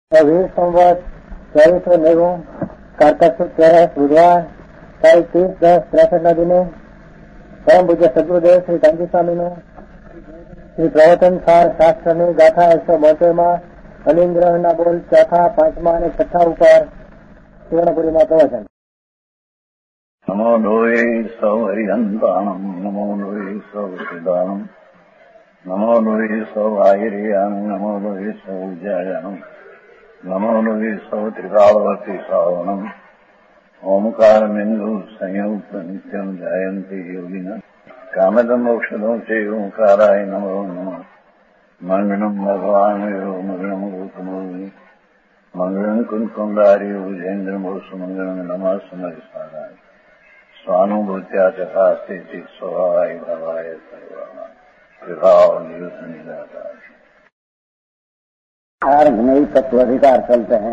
वीर संवत चैत्र नेगुं कार्तिक सुद 13 बुधवार तारीख 30/10/63 દિને પરમ પૂજ્ય સદગુરુદેવ શ્રી કાંજી સ્વામીનું શ્રી પ્રવચન સાર શાસ્ત્રની ગાથા 172માં અલિંગ્રહના બોલ ચોથા, પાંચમા અને છઠ્ઠા ઉપર સુવર્ણપુરીમાં પ્રવચન. નમો લોહે સૌ હરિહંતાણમ, નમો લોહે સૌ સિદાનમ, નમો લોહે સૌ આહિર્યાનમ, નમો લોહે સૌ જયાનમ, નમો લોહે સૌ ત્રિકાળવતી સાવનમ. ઓમકારમિંદુ સંયુક્ત નિત્યમ જયંતિ યોગિન કામદમ મોક્ષદો છે ઓંકારાય નમો નમઃ. મંગળમ ભગવાન મંગળમ ગૌતમો મંગળમ કુંકુંડાર્યો જૈન્દ્રમો સુમંગળમ નમઃ સમરિસારાય સ્વાનુભૂત્યા ચકાસ્તે ચિત સ્વભાવાય ભવાય સર્વાના વિભાવ નિયુત નિરાકાર. नई तत्व अधिकार चलते हैं.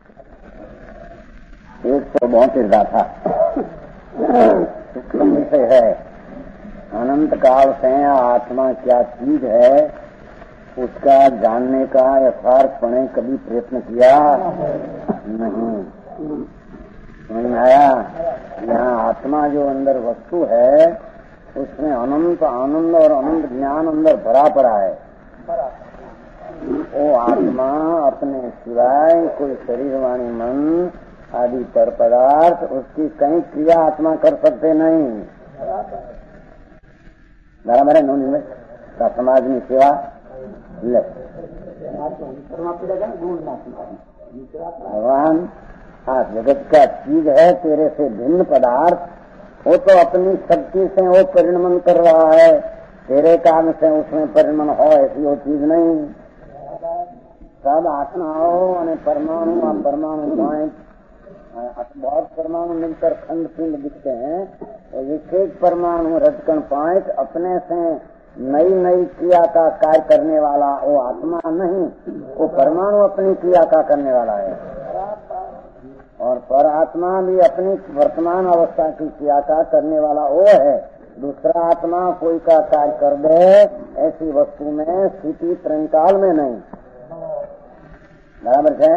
172 गाथा सूक्ष्म विषय है. अनंत काल से आत्मा क्या चीज है उसका जानने का यथार्थपणे कभी प्रयत्न किया नहीं. समझ में आया? यहाँ आत्मा जो अंदर वस्तु है उसमें अनंत आनंद और अनंत ज्ञान अंदर भरा पड़ा है. वो आत्मा अपने सिवाय कोई शरीर वाणी मन आदि पर पदार्थ उसकी कहीं क्रिया आत्मा कर सकते नहीं. बराबर है. नोनी में समाज में सेवा ले भगवान हाँ जगत का चीज है तेरे से भिन्न पदार्थ. वो तो अपनी शक्ति से वो परिणमन कर रहा है. तेरे काम से उसमें परिणमन हो ऐसी वो चीज नहीं. सब आत्माओं और परमाणु और परमाणु पॉइंट बहुत परमाणु मिलकर खंड पिंड दिखते हैं. एक एक परमाणु रजकण पॉइंट अपने से नई नई क्रिया का कार्य करने वाला वो आत्मा नहीं. वो परमाणु अपनी क्रिया का करने वाला है और पर आत्मा भी अपनी वर्तमान अवस्था की क्रिया का करने वाला वो है. दूसरा आत्मा कोई का कार्य कर दे ऐसी वस्तु में स्थिति त्रंकाल में नहीं. बराबर है.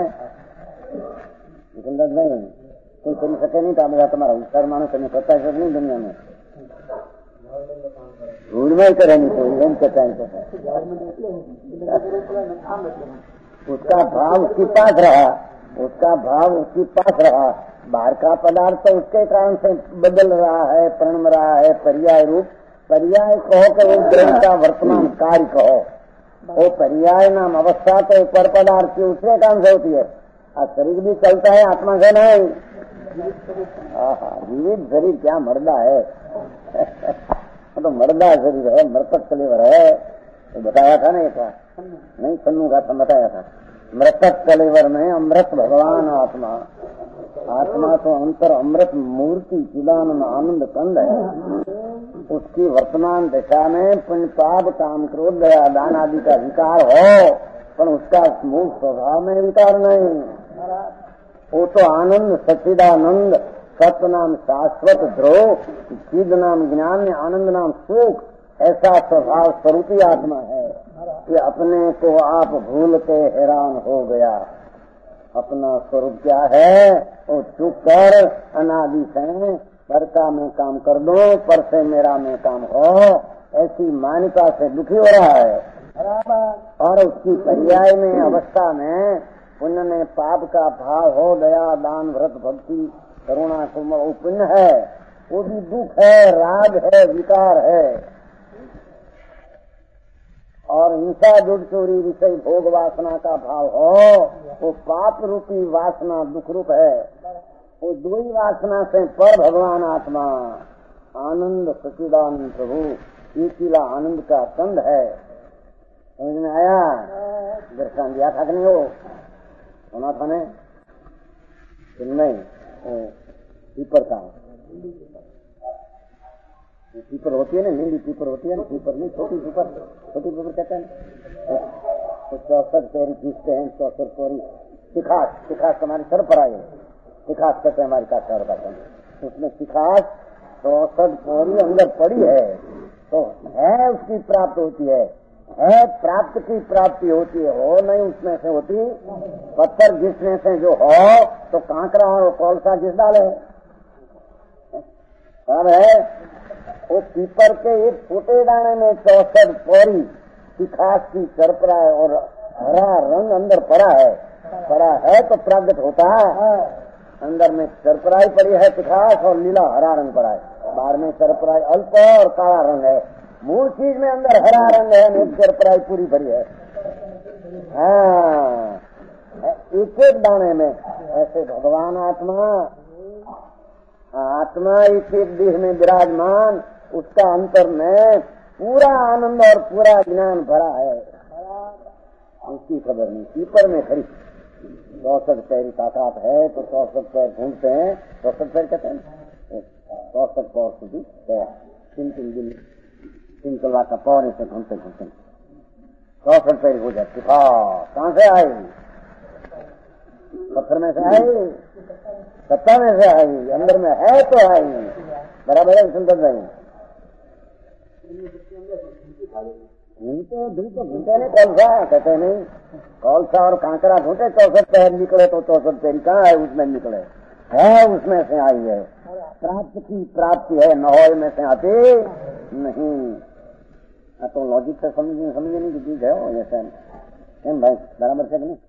नहीं कोई कर सके नहीं. तो मेरा तुम्हारा विचार मानो करने पता है नहीं दुनिया में रूढ़ में ही करे नहीं कोई एम कहता है. उसका भाव उसके पास रहा. उसका भाव उसके पास रहा. बाहर का पदार्थ तो उसके कारण से बदल रहा है, प्रणम रहा है. पर्याय रूप पर्याय कहो कि वो ग्रह का वर्तमान कार्य कहो. वो पर्याय नाम अवस्था तो पर पदार्थ की उसके काम से होती है. और शरीर भी चलता है आत्मा से नहीं. जीवित शरीर क्या मर्दा है. तो मर्दा शरीर है, मृतक कलेवर है. तो बताया था ना एक बार नहीं सन्नू का बताया था. मृतक कलेवर में अमृत भगवान आत्मा. आत्मा तो अंतर अमृत मूर्ति चिदानंद आनंद कंद है. उसकी वर्तमान दशा में पुण्य पाप काम क्रोध दया दान आदि का विकार हो पर उसका मूल स्वभाव में विकार नहीं. वो तो आनंद सच्चिदानंद सत्य नाम शाश्वत ध्रुव चिद नाम ज्ञान आनंद नाम सुख ऐसा स्वभाव स्वरूपी आत्मा है कि अपने को आप भूल के हैरान हो गया. अपना स्वरूप क्या है वो चुप कर अनादि से पर का मैं काम कर दो पर से मेरा मैं काम हो ऐसी मान्यता से दुखी हो रहा है. और उसकी पर्याय में अवस्था में पुण्य में पाप का भाव हो दया दान व्रत भक्ति करुणा कुमार वो पुण्य है. वो भी दुख है, राग है, विकार है. और हिंसा जुड़ चोरी विषय भोग वासना का भाव हो वो पाप रूपी वासना दुख रूप है. वो दो ही वासना से पर भगवान आत्मा आनंद सच्चिदानंद प्रभु ये किला आनंद का कंद है. समझ में आया? दर्शन दिया था कि नहीं? हो सुना था ने नहीं? पीपर का पीपर होती है ना, नीली पीपर होती है ना. पीपर नहीं छोटी पीपर, छोटी पीपर कहते हैं. 64 कोरी खींचते हैं. 64 कोरी सिखास. सिखास हमारी सर पर आई. सिखास कहते हैं हमारी काठा बताते हैं. उसमें सिखास 64 कोरी अंदर पड़ी है तो है उसकी प्राप्त होती है. है प्राप्त की प्राप्ति होती है, हो नहीं उसमें से होती। पत्थर घिसने से जो हो तो कांकरा और कोलसा घिस डाले। अब है वो पीपर के एक छोटे दाने में 64 पौरी तिखास की चरपराय और हरा रंग अंदर पड़ा है तो प्रागट होता है। अंदर में चरपराई पड़ी है तिखास और नीला हरा रंग पड़ा है, बाहर में चरपराई अल्प और काला रंग है। मूल चीज में अंदर हरा रंग है, एक चरपराई पूरी भरी है। हाँ, एक एक दाने में ऐसे भगवान आत्मा एक एक देह में विराजमान, उसका अंतर में पूरा आनंद और पूरा ज्ञान भरा है। उसकी खबर नहीं। पीपर में खरी 64 पैरी ताकत है तो 64 पैर ढूंढते हैं, 64 पैर कहते हैं 64 पौर સુધી 3 दिन 3 कलाक का पौर से ढूंढते 64 पैर हो जाती। कहाँ से आई? पत्थर में से आई, सत्ता में से आई, अंदर में है तो आई। बराबर है सुंदर भाई। ढूंढते नहीं कौलसा कहते नहीं, कौलसा और कांकरा ढूंढे 64 पैर निकले तो 64 पैर कहाँ है? उसमें निकले है, उसमें से आई है। प्राप्त की प्राप्ति है, न हो में से आती नहीं। तो लॉजिक से समझे नहीं की चीज है ऐसा एम भाई, बराबर से नहीं।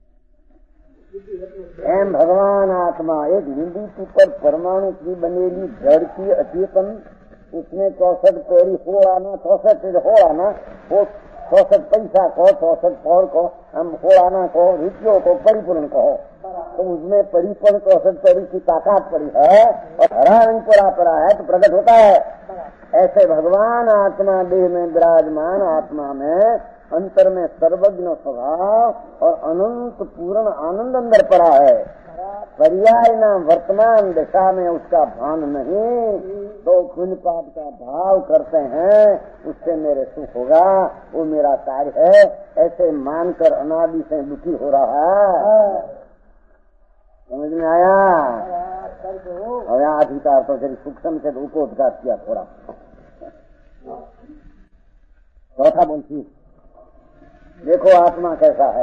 एम भगवान आत्मा एक हिंदी पर परमाणु की बनेली जड़ की अचेतन, उसमें 64 पैरी हो आना, 64 हो आना, वो 64 पैसा को 64 पौर को हम हो आना को रुपयों को परिपूर्ण कहो तो उसमें परिपूर्ण 64 पैरी की ताकत पड़ी है और हरा रंग पड़ा है तो प्रकट होता है। ऐसे भगवान आत्मा देह में विराजमान आत्मा में अंतर में सर्वज्ञ स्वभाव और अनंत पूर्ण आनंद अंदर पड़ा है। पर्याय न वर्तमान दिशा में उसका भान नहीं तो पुण्य पाप का भाव करते हैं, उससे मेरे सुख होगा, वो मेरा कार्य है, ऐसे मानकर अनादि से दुखी हो रहा है। समझ में आया? और यहाँ अधिकार तो जब सूक्ष्म से उपोद्घात किया थोड़ा। चौथा बोलती देखो आत्मा कैसा है।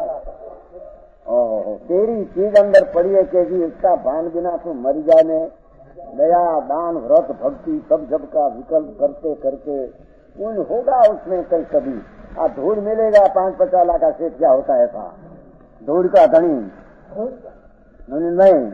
ओहो, तेरी चीज अंदर पड़ी है कि इसका भान बिना तू मर जाने। दया दान व्रत भक्ति सब जब का विकल्प करते करके पुण्य होगा उसमें कई कभी। धूल मिलेगा 5-50 लाख का सेठ क्या होता है था धूल का धनी नहीं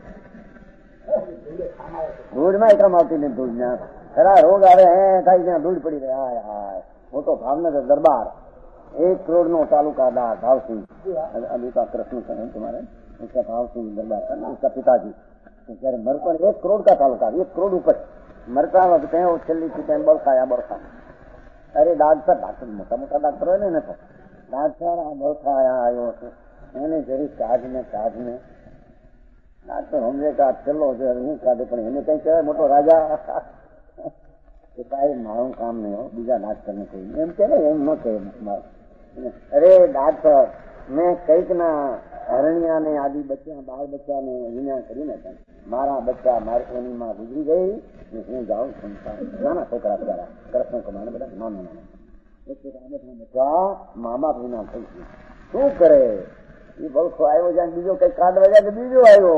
धूल में कमाती नहीं। धूल में खरा रोग आ रहे हैं धूल पड़ी रहे हाय। वो तो भावनगर दरबार 1 करोड़ नो तालुकादार भाव सिंह अभी का कृष्ण करें तुम्हारे, उसका भाव सिंह दरबार करना, उसका पिताजी जયારે मरकर 1 करोड़ का तालुका 1 करोड़ ऊपर मरता वक्त वो छेल्ली चीटे बरखा। अरे डॉक्टर मोटा मोटा डॉक्टर है ने तो डॉक्टर आ बरखा आयो એને જરી કાઢને ડॉक्टर સમજે કે છેલ્લો છે હું કાઢે પણ એને કઈ કહેવાય મોટો રાજા કે ભાઈ મારું કામ નહીં હો બીજા ડॉक्टर ને કહી એમ કે એમ ન કહે। અરે ડॉक्टर મેં કઈક ના હરણિયા ને આદિ બચ્ચા બાળ બચ્ચા ને વિના કરીને મારા બચ્ચા મારી એની માં ગુજરી ગઈ હું જાઉં સંસાર નાના છોકરા ત્યારે કૃષ્ણ કુમાર બધા નાના બચ્ચા મા બાપ વિના થઈ ગયું શું કરે? એ બળખો આવ્યો જ્યાં બીજો કઈ કાર્ડ વજા કે બીજો આવ્યો।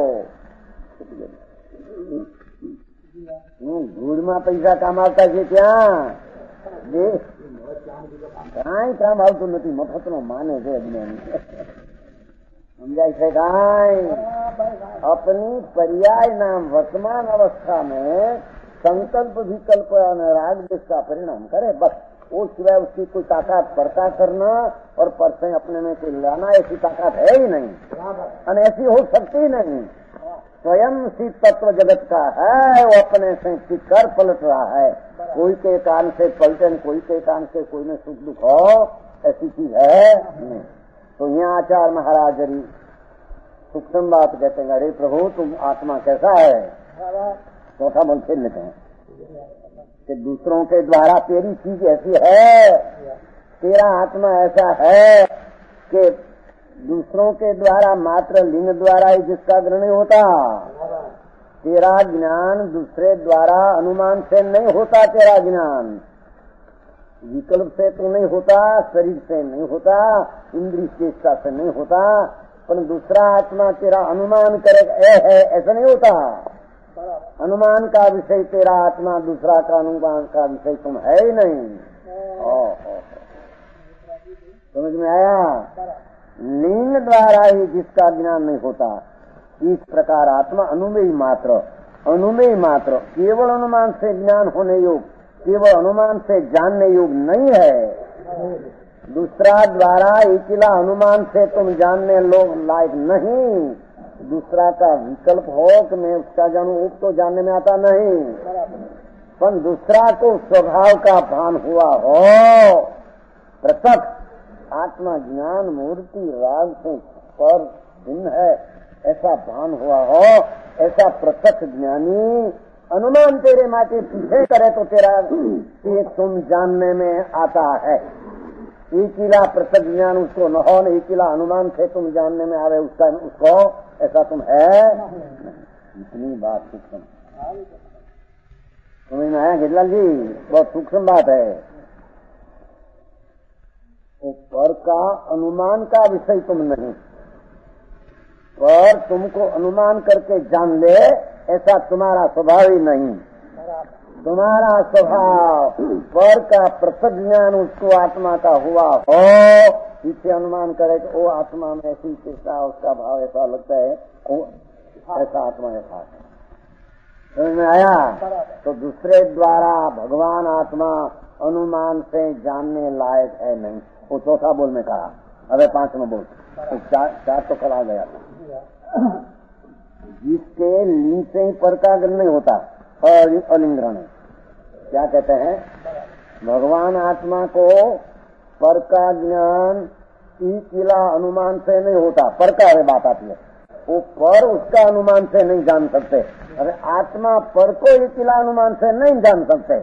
હું ધૂળમાં પૈસા કમાવતા છે ત્યાં કાંઈ કામ આવતું નથી, મફતનો માને છે અજ્ઞાની। समझाई है गाय अपनी पर्याय नाम वर्तमान अवस्था में संकल्प विकल्प राग देश का परिणाम करे बस। वो सिवाय उसकी कोई ताकत परता करना और परसे अपने में कोई लाना ऐसी ताकत है ही नहीं और ऐसी हो सकती नहीं। स्वयं सी तत्व जगत का है, वो अपने से कर पलट रहा है। कोई के कान से पलटे कोई के कान से कोई में सुख दुख हो ऐसी चीज है नहीं। तो यहाँ आचार्य महाराज जी सूक्ष्म बात कहते हैं अरे प्रभु तुम आत्मा कैसा है? चौथा बोल खेल लेते हैं कि दूसरों के द्वारा तेरी चीज ऐसी है, तेरा आत्मा ऐसा है कि दूसरों के द्वारा मात्र लिंग द्वारा ही जिसका ग्रहण होता, तेरा ज्ञान दूसरे द्वारा अनुमान से नहीं होता। तेरा ज्ञान विकल्प से तो नहीं होता, शरीर से नहीं होता, इंद्रिय चेष्टा से नहीं होता, पर दूसरा आत्मा तेरा अनुमान करेगा है, ऐसा नहीं होता। अनुमान का विषय तेरा आत्मा, दूसरा का अनुमान का विषय तुम है ही नहीं। समझ में आया? लिंग द्वारा ही जिसका ज्ञान नहीं होता, इस प्रकार आत्मा अनुमेय मात्र केवल अनुमान से ज्ञान होने योग, केवल अनुमान से जानने योग नहीं है। दूसरा द्वारा अकेला अनुमान से तुम जानने लोग लायक नहीं। दूसरा का विकल्प हो कि मैं उसका जानूं, वो तो जानने में आता नहीं, पर दूसरा को स्वभाव का भान हुआ हो, प्रत्यक्ष आत्मा ज्ञान मूर्ति राग से पर भिन्न है ऐसा भान हुआ हो, ऐसा प्रत्यक्ष ज्ञानी अनुमान तेरे माथे पीछे करे तो तेरा ये तुम जानने में आता है। एकिला प्रत्यक्ष ज्ञान उसको न हो, न एकिला अनुमान से तुम जानने में आवे उसको ऐसा तुम है। इतनी बात सूक्ष्म समझ में आया गिरलाल जी? बहुत सूक्ष्म बात है। तो पर का अनुमान का विषय तुम नहीं, पर तुमको अनुमान करके जान ले ऐसा तुम्हारा स्वभाव ही नहीं। तुम्हारा स्वभाव पर का प्रत्यक्ष ज्ञान उसको आत्मा का हुआ हो, पीछे अनुमान करे तो वो आत्मा में ऐसी चेष्टा, उसका भाव ऐसा लगता है, ऐसा आत्मा ऐसा है। समझ में आया? तो दूसरे द्वारा भगवान आत्मा अनुमान से जानने लायक है नहीं। वो चौथा बोल में कहा, अबे 5 में बोल, तो चार तो कल आ गया था। जिसके लिंग से ही पर का ग्रहण नहीं होता और अलिंग ग्रहण, क्या कहते हैं? भगवान आत्मा को पर का ज्ञान किला अनुमान से नहीं होता, पर का बात आती है, वो पर उसका अनुमान से नहीं जान सकते। अरे आत्मा पर को किला अनुमान से नहीं जान सकते।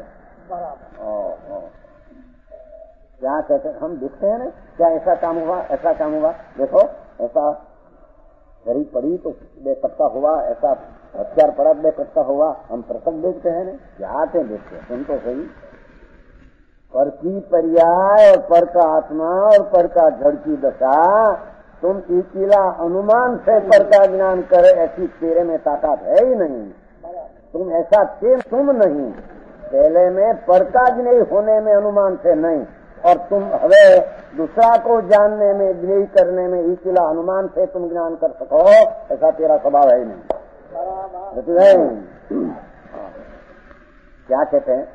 क्या कहते हैं? हम देखते हैं ना, क्या ऐसा काम हुआ, ऐसा काम हुआ, देखो ऐसा घड़ी पड़ी तो बेपत्ता हुआ, ऐसा हथियार पड़ा बेपत्ता हुआ, हम प्रसंग देखते हैं ना, क्या आते देखते हैं, सुन तो सही। पर की पर्याय और पर का आत्मा और पर का जड़ की दशा, तुम इकिला अनुमान से पर का ज्ञान करे ऐसी तेरे में ताकत है ही नहीं। तुम ऐसा तुम नहीं, पहले में पर का नहीं होने में अनुमान से नहीं, और तुम हवे दूसरा को जानने में, ज्ञेय करने में इकिला अनुमान से तुम ज्ञान कर सको, ऐसा तेरा स्वभाव है ही नहीं। क्या कहते हैं?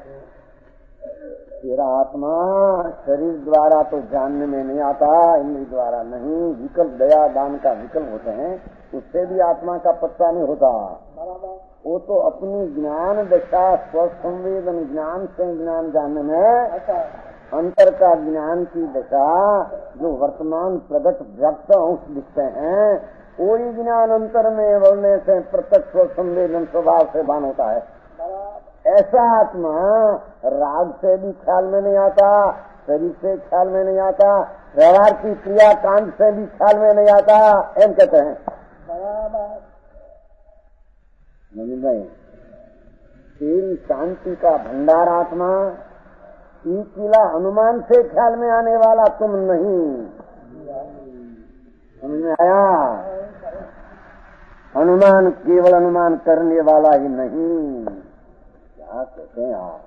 तेरा आत्मा शरीर द्वारा तो जानने में नहीं आता, इंद्रिय द्वारा नहीं। विकल्प दया दान का विकल्प होते हैं, उससे भी आत्मा का पत्ता नहीं होता। वो तो अपनी ज्ञान दशा स्वसंवेदन ज्ञान से ज्ञान जानने में, अंतर का ज्ञान की दशा जो वर्तमान प्रगट व्यक्त अंश दिखते हैं, वही ज्ञान अंतर में बोलने से प्रत्यक्ष संवेदन स्वभाव से भान होता है। ऐसा आत्मा राग से भी ख्याल में नहीं आता, शरीर से ख्याल में नहीं आता, व्यवहार की क्रिया कांड से भी ख्याल में नहीं आता, एम कहते हैं। तेरी शांति का भंडार आत्मा, किला अनुमान से ख्याल में आने वाला तुम नहीं। समझ में आया? अनुमान केवल अनुमान करने वाला ही नहीं। क्या कहते हैं आप?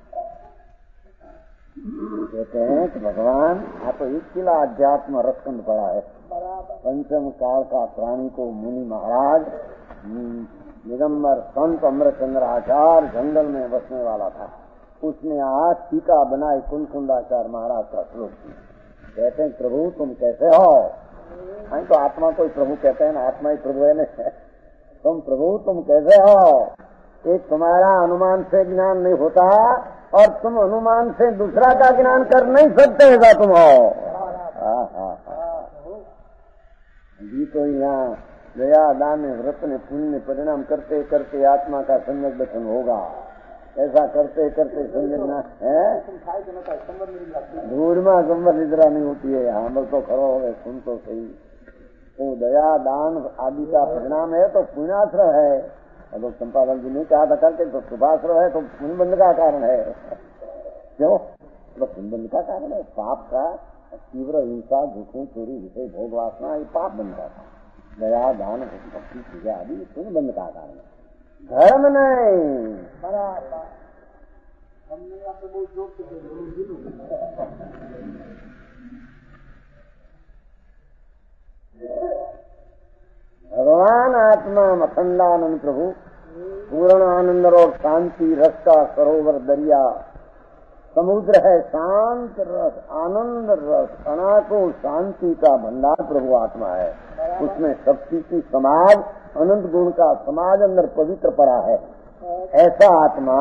कहते हैं कि भगवान आप एक किला अध्यात्म रसखंड पड़ा है। पंचम काल का प्राणी को मुनि महाराज दिगंबर संत अमरचंद्र आचार्य जंगल में बसने वाला था। उसने आज टीका बनाई कुंकुंडाचार्य महाराज का श्लोक की। कहते हैं प्रभु तुम कैसे हो? हम तो आत्मा को ही प्रभु कहते हैं ना, आत्मा ही प्रभु है ना। तुम प्रभु तुम कैसे हो? एक तुम्हारा अनुमान से ज्ञान नहीं होता और तुम अनुमान से दूसरा का ज्ञान कर नहीं सकते, ऐसा तुम हो। जी तो यहाँ दया दान व्रत ने पुण्य परिणाम करते करते आत्मा का संयोग दर्शन होगा। ऐसा करते करते संजना है, धूड़ में संबर निद्रा नहीं होती है। हम तो खरो हो गए, सुन तो सही। तो दया दान आदि का परिणाम है तो पुण्याश्रय है। अगर चंपालाल जी ने कहा था करके तो शुभाश्रय है तो पुण्य बंध का कारण है। क्यों? तो बंध का कारण है, पाप का तीव्र हिंसा, झूठों, चोरी, विषय, भोग वासना, ये पाप बन जाता है। दया, दान, भक्ति, पूजा आदि पुण्य बंध का कारण है, धर्म नहीं। बराबर हमने यहाँ पे बहुत जोर से भगवान आत्मा अखंडानंद प्रभु, पूर्ण आनंद और शांति रस का सरोवर दरिया, समुद्र है शांत रस, आनंद रस, अनाको शांति का भंडार प्रभु आत्मा है। उसमें शक्ति की समाज, अनंत गुण का समाज अंदर पवित्र पड़ा है। ऐसा आत्मा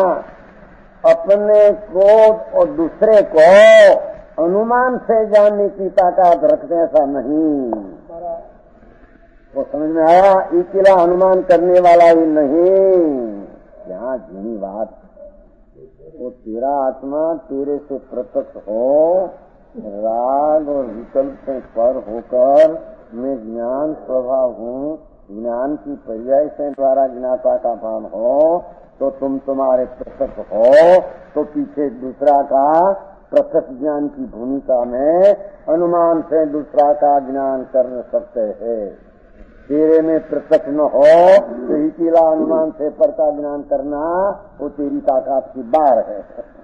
अपने को और दूसरे को अनुमान से जानने की ताकत रखते, ऐसा नहीं। वो समझ में आया, इकला अनुमान करने वाला ही नहीं। यहाँ झीनी बात, वो तेरा आत्मा तेरे से प्रत्यक्ष हो, राग और विकल्प से पर होकर मैं ज्ञान स्वभाव हूँ, ज्ञान की पर्याय से द्वारा ज्ञाता का भान हो, तो तुम तुम्हारे प्रत्यक्ष हो, तो पीछे दूसरा का प्रत्यक्ष ज्ञान की भूमिका में अनुमान से दूसरा का ज्ञान कर सकते हैं। तेरे में प्रत्यक्ष न हो तो इकीला अनुमान से पर का ज्ञान करना वो तेरी ताकत की बार है।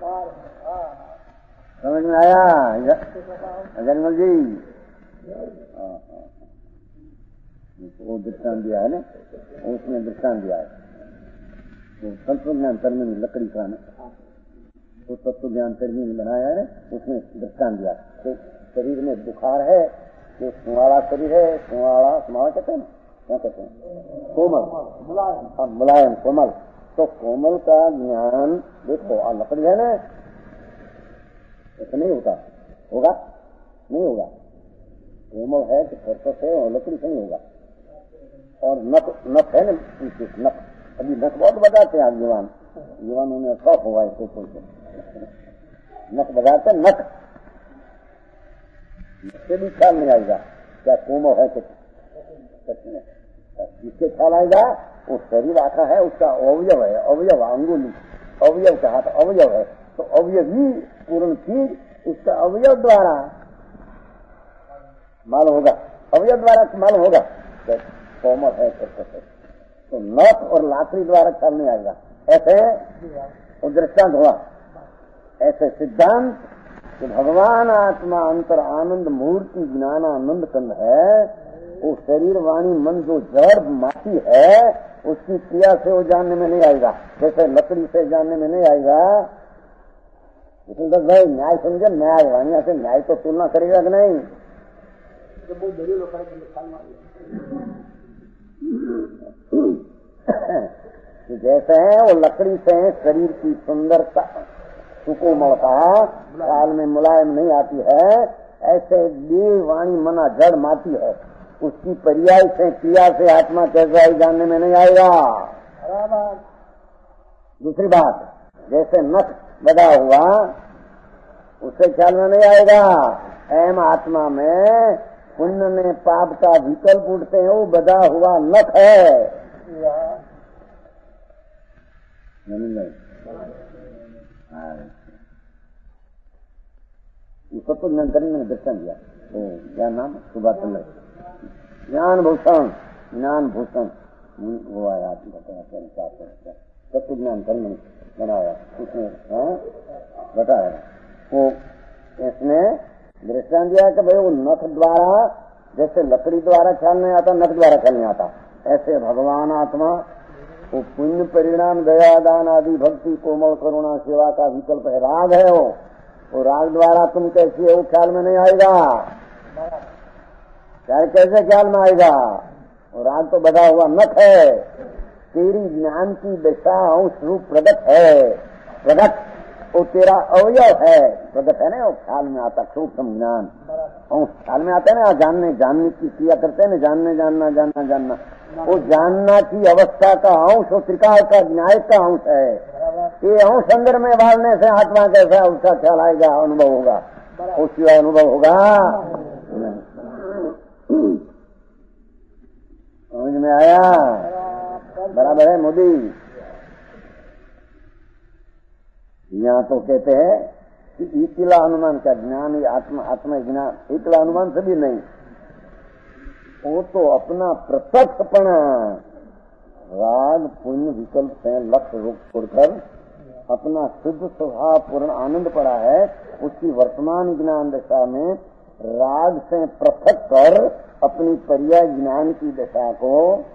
समझ में आया जनरल जी? वो दृष्टान दिया है ना, उसमें दृष्टान दिया है, वो तत्व ज्ञान कर्मी में लकड़ी का ना, वो तत्व ज्ञान कर्मी ने बनाया है, उसमें दृष्टान दिया। तो शरीर में बुखार है, जो सुवाड़ा शरीर है, सुवाड़ा सुवाड़ा कहते हैं, क्या कहते हैं, कोमल, मुलायम, मुलायम कोमल। तो कोमल का ज्ञान देखो, लकड़ी है ना, ऐसा नहीं होता, होगा नहीं होगा, कोमल है तो परपस है, और लकड़ी नहीं होगा। और नख है ना, नख, अभी नख बहुत बजाते हैं युवान, युवानों ने शौक हुआ है तो नख बजाते, नख इससे भी ख्याल नहीं आएगा क्या कोमल है कि जिसके ख्याल आएगा वो शरीर आखा है, उसका अवयव है, अवयव अंगुली, अवयव का हाथ अवयव है, तो अवयवी पूर्ण चीज उसका अवयव द्वारा मालूम होगा, अवयव द्वारा मालूम होगा कोमल है। तो नख और लाकड़ी द्वारा ख्याल नहीं आएगा। ऐसे दृष्टांत हुआ, ऐसे सिद्धांत कि भगवान आत्मा अंतर आनंद मूर्ति ज्ञानानंद कंद है, वो शरीर वाणी मन जो जड़ माटी है उसकी क्रिया से वो जानने में नहीं आएगा, जैसे लकड़ी से जानने में नहीं आएगा। तो भाई न्याय समझे, न्याय वाणी से न्याय तो तुलना करेगा कि नहीं? जैसे है वो लकड़ी से शरीर की सुंदरता सुकोमलता काल में मुलायम नहीं आती है, ऐसे देह वाणी मना जड़ माटी है, उसकी पर्याय से क्रिया से आत्मा कैसा ही जानने में नहीं आएगा। दूसरी बात, जैसे नख बधा हुआ उससे ख्याल में नहीं आएगा, एम आत्मा में पुण्य में पाप का विकल्प उठते हैं, वो बधा हुआ नख है। उसको तो नियंत्रण में दर्शन दिया, तो क्या नाम, सुभाष चंद्र ज्ञान भूषण, ज्ञान भूषण वो आया तत्व ज्ञान कर्म बनाया, उसने बताया। वो इसने दृष्टांत दिया कि भाई वो नख द्वारा, जैसे लकड़ी द्वारा ख्याल नहीं आता, नख द्वारा ख्याल नहीं आता, ऐसे भगवान आत्मा वो पुण्य परिणाम दया दान आदि भक्ति कोमल करुणा सेवा का विकल्प है, राग है वो राग द्वारा तुम कैसी है वो ख्याल में नहीं आएगा। कैसे ख्याल में आएगा? वो राग तो बधा हुआ नख है, तेरी ज्ञान की दशा अंश रूप प्रगट है, प्रगट वो तेरा अवयव है, प्रगट है ना, वो ख्याल में आता, सूक्ष्म ज्ञान अंश ख्याल में आता है ना, जानने की क्रिया करते हैं ना, जानने जानना जानना जानना, वो जानना की अवस्था का अंश वो त्रिकाल का न्याय का अंश है। ये अंश अंदर में डालने से आत्मा कैसा उसका ख्याल आएगा, अनुभव होगा, उसका अनुभव होगा। समझ में आया? बराबर है मोदी? यहाँ तो कहते हैं इकला अनुमान का ज्ञान ही आत्मा, आत्मा ज्ञान इकला अनुमान से भी नहीं, वो तो अपना प्रत्यक्षपना राग पुण्य विकल्प से लक्ष्य रूप छोड़कर अपना शुद्ध स्वभाव पूर्ण आनंद पड़ा है। उसकी वर्तमान ज्ञान दशा में राग से पृथक कर अपनी पर्याय ज्ञान की दशा को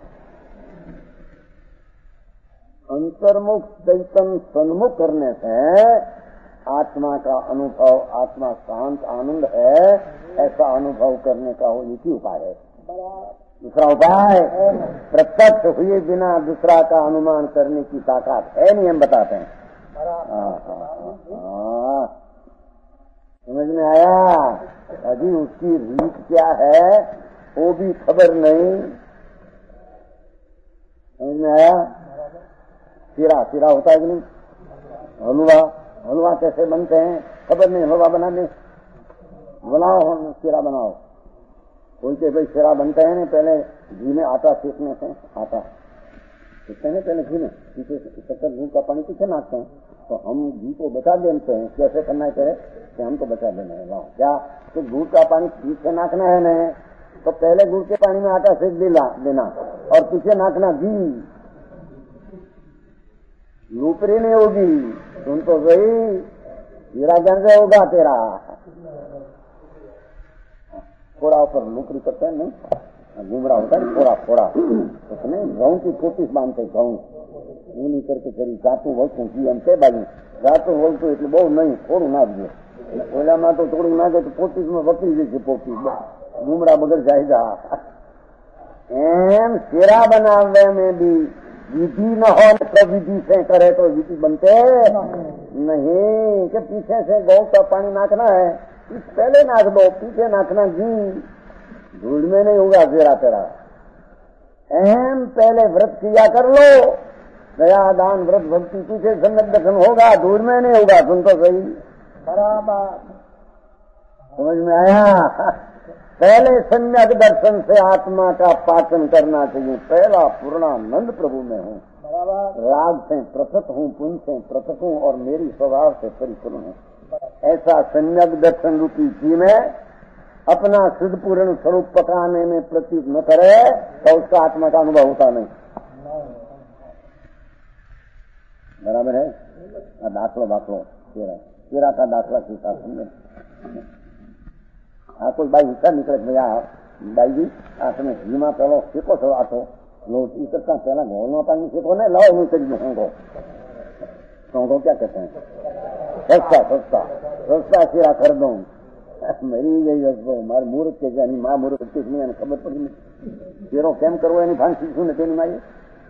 अंतर्मुख चैतन्य सन्मुख करने से आत्मा का अनुभव, आत्मा शांत आनंद है, ऐसा अनुभव करने का वो एक ही उपाय है। दूसरा उपाय प्रत्यक्ष हुए बिना दूसरा का अनुमान करने की ताकत है नहीं, हम बताते हैं। समझ में आया? अभी उसकी रीत क्या है वो भी खबर नहीं। समझ में आया? सिरा सिरा होता है कि नहीं? हलवा हलवा कैसे बनते हैं खबर नहीं। हलवा बनाने बनाओ, सिरा बनाओ। कोई के भाई सिरा बनते हैं ना, पहले घी में आटा सेकने से, आटा सेकते हैं पहले घी में, पीछे शक्कर घी का पानी पीछे नाचते हैं। तो हम घी को बचा देते हैं, कैसे करना है कि हमको बचा देना है। वाह क्या, तो गुड़ का पानी पीछे नाचना है न, तो पहले गुड़ के पानी में आटा सेक देना और पीछे नाचना घी, लूपरी नहीं होगी। सुन तो सही, हीरा गंजे होगा तेरा। फोड़ा ऊपर लूपरी करते हैं नहीं, घूमरा होता है फोड़ा फोड़ा, उसमें घઉં की पोटी बांधते घઉં ऊनी करके કરી જાતું વળતું કી એમ કે બાજુ જાતું વળતું એટલે બહુ નહીં, થોડું નાખજો, ઓલામાં તો થોડું નાખે તો પોટીમાં વપરી જશે, પોટી ઘૂમરા બગર જાય। એમ શેરા બનાવવા में भी विधि न हो, प्रविधि से करे तो विधि बनते नहीं। कि पीछे से गौ का पानी नाखना है, पहले नाख दो, पीछे नाखना घी, धूल में नहीं होगा तेरा तेरा। अहम पहले व्रत किया कर लो, दया दान व्रत भक्ति पीछे सम्यक दर्शन होगा, धूल में नहीं होगा। सुन तो सही, बराबर समझ में आया? पहले सम्यक दर्शन से आत्मा का पाचन करना चाहिए। पहला पूर्णानंद प्रभु में हूँ, राग से पृथक हूँ, पुण्य से पृथक हूँ और मेरी स्वभाव से परिपूर्ण हूँ। ऐसा सम्यक दर्शन रूपी जी में अपना शुद्ध पूर्ण स्वरूप पकाने में प्रतीत न करे तो उसका आत्मा का अनुभव होता नहीं। बराबर है? दाखलो तेरा का दाखला सीता समझे। हाँ कोई बाई हिस्सा निकले भैया बाई जी आ તમે ઘીમાં પેલો શેકો છો આટો લોટ ઈ કરતા પહેલા ઘઉંનો પાણી શેકો ને લાવો હું કરી દઉં સોંગો क्या कहते हैं सस्ता सस्ता सस्ता सिरा कर दूं मरी गई हसबो मार मूर्ख के जानी मां मूर्ख के नहीं खबर पड़ी तेरो केम करવો એની ભાન શીખું ને તેની માએ।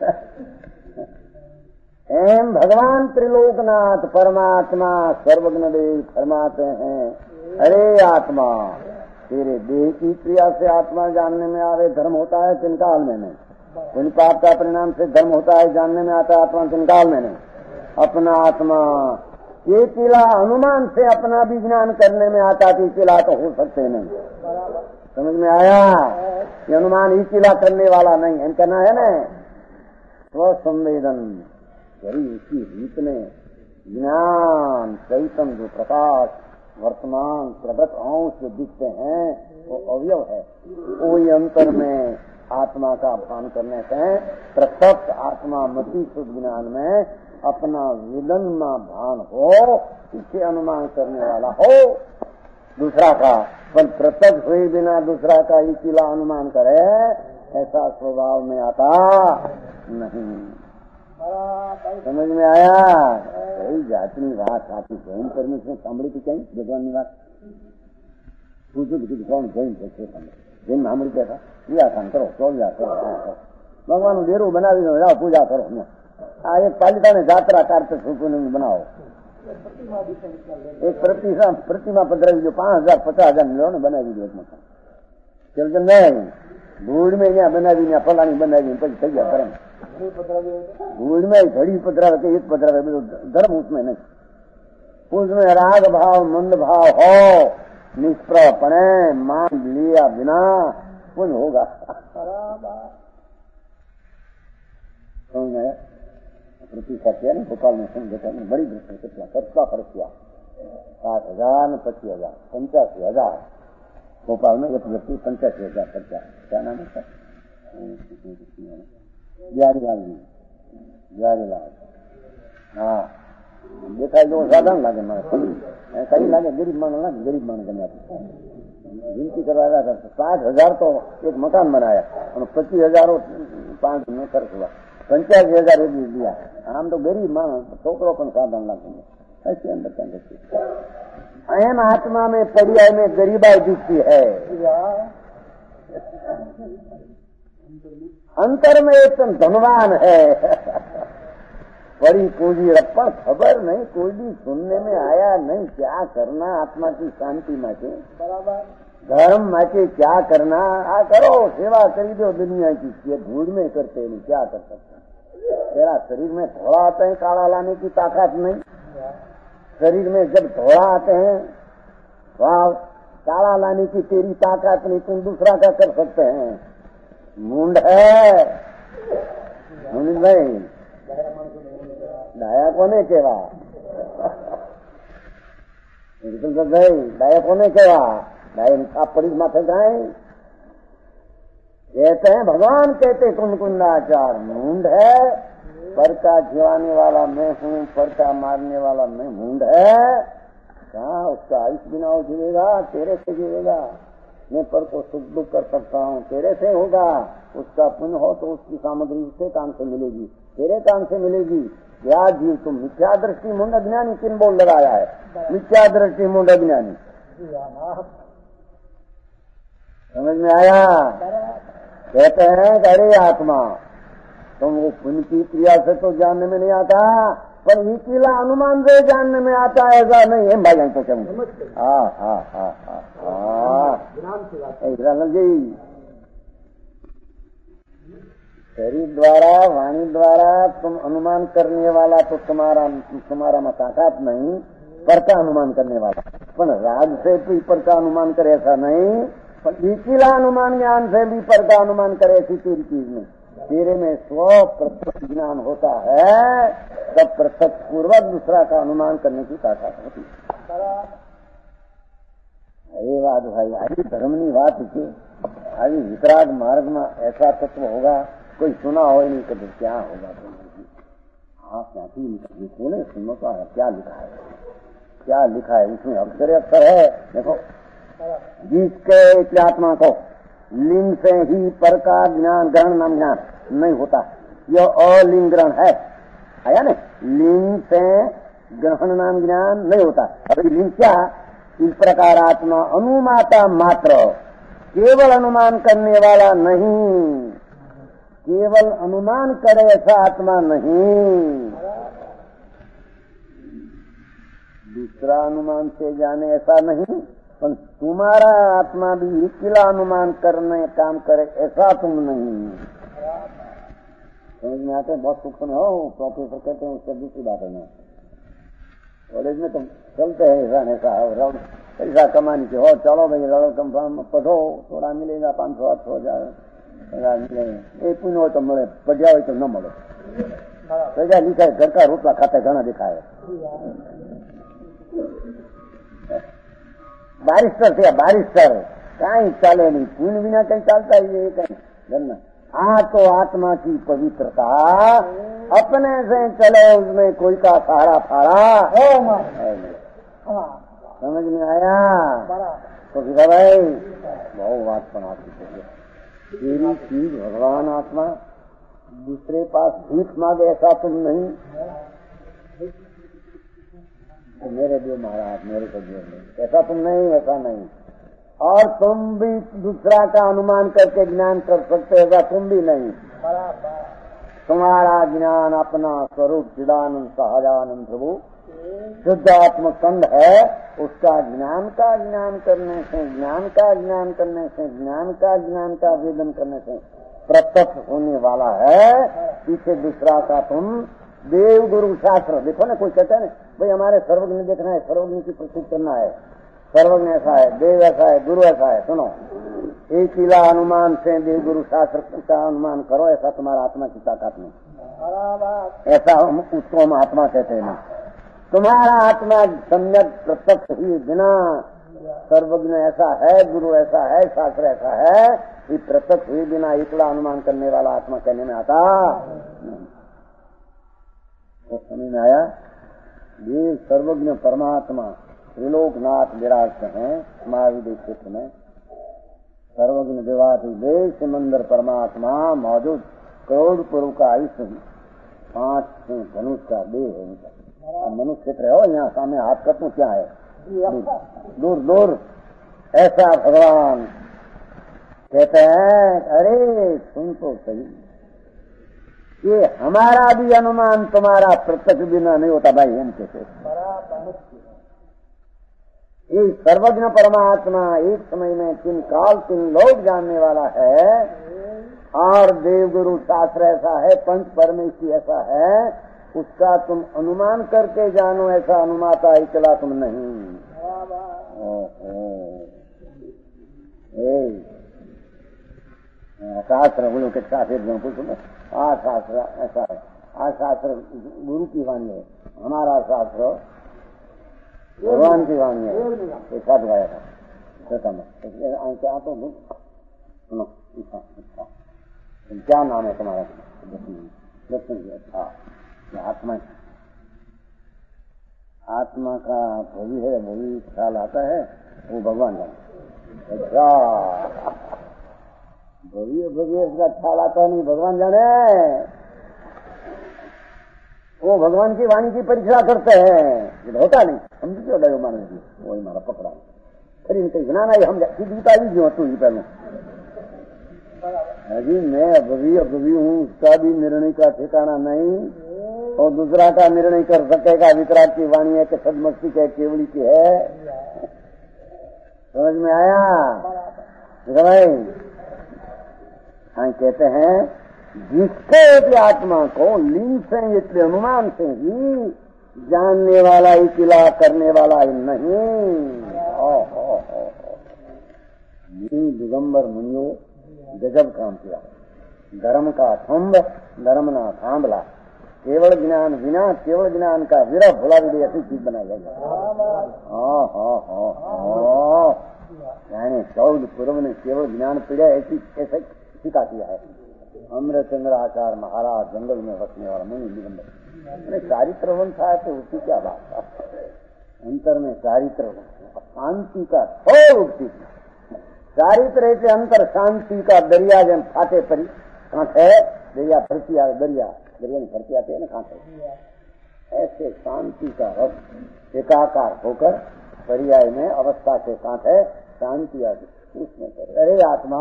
एम भगवान त्रिलोकनाथ परमात्मा सर्वज्ञ देव फरमाते हैं, अरे आत्मा तेरे देह की क्रिया से आत्मा जानने में आवे धर्म होता है तिनकाल में नहीं। उन पाप का परिणाम से धर्म होता है जानने में आता है आत्मा तिनकाल में नहीं। अपना आत्मा ये किला अनुमान से अपना भी ज्ञान करने में आता थी, किला तो हो सकते नहीं। समझ में आया? ये अनुमान ही किला करने वाला नहीं है, कहना है न स्वसंवेदन करी उसकी रीत में ज्ञान चैतन्य जो प्रकाश वर्तमान प्रगत अंश जो दिखते हैं वो अवयव है। कोई अंतर में आत्मा का भान करने से प्रत्यक्ष आत्मा मति शुद्ध ज्ञान में अपना विलन्मा भान हो, इसे अनुमान करने वाला हो दूसरा का, पर प्रत्यक्ष हुए बिना दूसरा का ही किला अनुमान करे ऐसा स्वभाव में आता नहीं। समझ में आया? कई जातनी बात आती जैन परमेश्वर सांभी थी कहीं भगवान की बात पूछू कि कौन जैन थे जैन સાંભળી क्या था ये आसान करो चौलिया करो भगवान डेरू बनावी जाओ पूजा करो आ एक पालिका ने जात्रा कार्तिक सुकून बनाओ एक प्रतिमा पधरावी जो 5000-50,000 लो ने बनावी दो एक मकान चल चल नहीं धूड़ में यहाँ बनावी यहाँ फलानी बनावी પછી થઈ ગયા ધર્મ धूड़ में घड़ी पधरावे के एक पधरावे धर्म उसमें नहीं। उसमें राग भाव मंद भाव हो निष्प्रपणे मान लिया बिना पुण्य होगा। समझ में प्रतिष्ठा किया ना भोपाल में समझता बड़ी दृष्टि कितना खर्चा खर्च किया 60,000 ने 25,000 85,000 भोपाल में एक व्यक्ति 85,000 खर्चा। क्या नाम है सर? बिहारीलाल जी, बिहारीलाल। हाँ देखा जो साधारण लागे कहीं लागे गरीब मान लागे गरीब मान करना गिनती करवा रहा था। 60,000 तो एक मकान बनाया और 25,000 5 दिन में खर्च हुआ। 85,000 रुपये दिया। आम तो गरीब मान छोकरो पण साधारण लागे ऐसे अंदर अहम आत्मा में पर्याय में गरीबाई दिखती है। अंतर में एकदम धनवान है। बड़ी पूंजी रखकर खबर नहीं कोई भी सुनने में आया नहीं। क्या करना आत्मा की शांति में के बराबर धर्म में के क्या करना आ करो सेवा करी दो दुनिया की। ये भूल में करते नहीं क्या कर सकते। तेरा शरीर में थोड़ा आते हैं काला लाने की ताकत नहीं। शरीर में जब थोड़ा आते हैं वाह काला लाने की तेरी ताकत नहीं। तुम दूसरा क्या कर सकते हैं। मुंड है मुंड नहीं डाया कोने केवा डाया कोने केवा डायन आप पड़ी माथे जाए कहते हैं भगवान कहते कुंकुंडाचार मुंड है। पर का जीवाने वाला मैं हूँ पर का मारने वाला मैं मुंड है। कहाँ उसका आयुष बिना हो जीवेगा तेरे से जीवेगा। मैं पर को सुख दुख कर सकता हूँ तेरे से होगा। उसका पुण्य हो तो उसकी सामग्री उसके काम से मिलेगी तेरे काम से मिलेगी। क्या जीव तुम मिथ्या दृष्टि मुंड अज्ञानी किन बोल लगाया है। मिथ्या दृष्टि मुंड अज्ञानी समझ में आया। कहते हैं अरे आत्मा तुमको पुण्य की क्रिया से तो जानने में नहीं आता पर इकीला अनुमान से जानने में आता है। ऐसा नहीं है भाई तो क्या जी शरीर द्वारा वाणी द्वारा तुम अनुमान करने वाला तो तुम्हारा में ताकत नहीं। पर का अनुमान करने वाला पर राग से भी पर का अनुमान करे ऐसा नहीं। पर इकीला अनुमान ज्ञान से भी पर का अनुमान करे ऐसी तेरी चीज में तेरे में स्व प्रत्यक्ष ज्ञान होता है तब प्रत्यक्ष पूर्वक दूसरा का अनुमान करने की ताकत होती है। अरे बात भाई आई धर्मनी बात की आई वितराग मार्ग में ऐसा तत्व होगा कोई सुना हो नहीं कभी क्या होगा हाँ क्या बोले सुनो तो क्या लिखा है क्या लिखा है इसमें अक्षर अक्षर है। देखो जिसके आत्मा को लिंग से ही पर का ज्ञान ग्रहण नाम ज्ञान नहीं होता। यह अलिंग ग्रहण है आया न। लिंग से ग्रहण नाम ज्ञान नहीं होता। अभी लिंग क्या इस प्रकार आत्मा अनुमाता मात्र केवल अनुमान करने वाला नहीं। केवल अनुमान करे ऐसा आत्मा नहीं। दूसरा अनुमान से जाने ऐसा नहीं। पर तुम्हारा आत्मा भी इकीला अनुमान करने काम करे ऐसा तुम नहीं। समझ में आते बहुत सूक्ष्म हो प्रोफेसर कहते हैं उससे दूसरी बात है ना। कॉलेज में तुम चलते हैं ऐसा ऐसा पैसा कमाने के हो चलो भाई रड़ो कम पढ़ो थोड़ा मिलेगा 500-800 मिलेगा। एक पुण्य हो तो मिले बढ़िया हो तो न मिले। पैसा लिखा है घर का रोटला खाता घना दिखा है। बारिस्टर थे बारिस्टर कहीं चाले नहीं पुण्य बिना कहीं चालता ही कहीं धरना। तो आत्मा की पवित्रता अपने से चले उसमें कोई का सहारा फाड़ा समझ में आया। तो फिर भाई बहुत बात बनाती है तेरी चीज भगवान आत्मा दूसरे पास भीख मांगे ऐसा तुम नहीं। तो मेरे दियो महाराज मेरे को दियो नहीं ऐसा तुम नहीं ऐसा नहीं। और तुम भी दूसरा का अनुमान करके ज्ञान कर सकते ऐसा तुम भी नहीं। तुम्हारा ज्ञान अपना स्वरूप चिदानंद सहजानंद प्रभु शुद्ध आत्मकंड है। उसका ज्ञान का ज्ञान करने से ज्ञान का ज्ञान करने से ज्ञान का ज्ञान का वेदन करने से प्रत्यक्ष होने वाला है। पीछे दूसरा का तुम देव गुरु शास्त्र देखो ना कोई कहता है ना भाई हमारे सर्वज्ञ देखना है सर्वज्ञ की प्रस्तुत करना है। सर्वज्ञ ऐसा है देव ऐसा है गुरु ऐसा है। सुनो एक किला अनुमान से देव गुरु शास्त्र का अनुमान करो ऐसा तुम्हारा आत्मा की ताकत नहीं। ऐसा हम उसको हम आत्मा कहते हैं। तुम्हारा आत्मा सम्यक प्रत्यक्ष हुए बिना सर्वज्ञ ऐसा है, गुरु ऐसा है, शास्त्र ऐसा है कि प्रत्यक्ष हुए बिना एकला अनुमान करने वाला आत्मा कहने में आता नहीं। तो समझ में आया? ये सर्वज्ञ परमात्मा त्रिलोकनाथ विराजते हैं महाविदेश क्षेत्र में। सर्वज्ञ देवाधिदेव समंदर परमात्मा मौजूद करोड़ पूर्व का आयुष्य 5 धनुष का देह है उनका। मनुष्य क्षेत्र है, यहाँ सामने हाथ कर तू क्या है, दूर दूर ऐसा भगवान कहते हैं। अरे सुन तो सही, ये हमारा भी अनुमान तुम्हारा प्रत्यक्ष बिना नहीं होता भाई। हम कैसे ये सर्वज्ञ परमात्मा एक समय में 3 काल 3 लोग जानने वाला है, और देवगुरु शास्त्र ऐसा है, पंच परमेश्वरी ऐसा है, उसका तुम अनुमान करके जानो, ऐसा अनुमाता इकला तुम नहीं। शास्त्र गुरु के साथ पूछो, शास्त्र ऐसा है, शास्त्र गुरु की वाणी है, हमारा शास्त्र भगवान की वाणी है। एक साथ गाया था क्या तो सुनो, क्या नाम है तुम्हारा? अच्छा, आत्मा आत्मा का भवी है, भवी ख्याल आता है, वो भगवान जाने। अच्छा, भवी उसका ख्याल आता नहीं, भगवान जाने। वो भगवान की वाणी की परीक्षा करते हैं, होता नहीं, समझ क्यों डरो मानने की, वही हमारा पकड़ा। फिर इनके ज्ञान आई, हम गीता भी क्यों तू ही पहलू अभी मैं अभी हूँ, उसका भी निर्णय का ठिकाना नहीं, और दूसरा का निर्णय कर सकेगा वितराग की वाणी है कि सदमस्ती के केवली की है। समझ में आया भाई? हाँ, कहते हैं जिसके भी आत्मा को लीन से इसलिए अनुमान से ही जानने वाला इकला करने वाला ही नहीं। दिगंबर मुनियो गजब काम किया, धर्म का थंब धर्म ना थांबला, केवल ज्ञान बिना केवल ज्ञान का विरह भुला भी ऐसी चीज बनाई गई। यानी सौद पूर्व ने केवल ज्ञान पीड़ा ऐसी ऐसे सिखा किया है। अमृतचंद्र आचार्य महाराज जंगल में बसने वाला मुनि दिगंबर चारित्रवन था, तो उसकी क्या बात था? अंतर में चारित्र शांति का थोड़ उठती, चारित्र से अंतर शांति का दरिया जन फाटे परी कांठे दरिया भरती आ, दरिया में भरती आते है ना कांठे, ऐसे शांति का रस एकाकार होकर पर्याय में अवस्था के कांठे शांति आती उसमें करे। अरे आत्मा,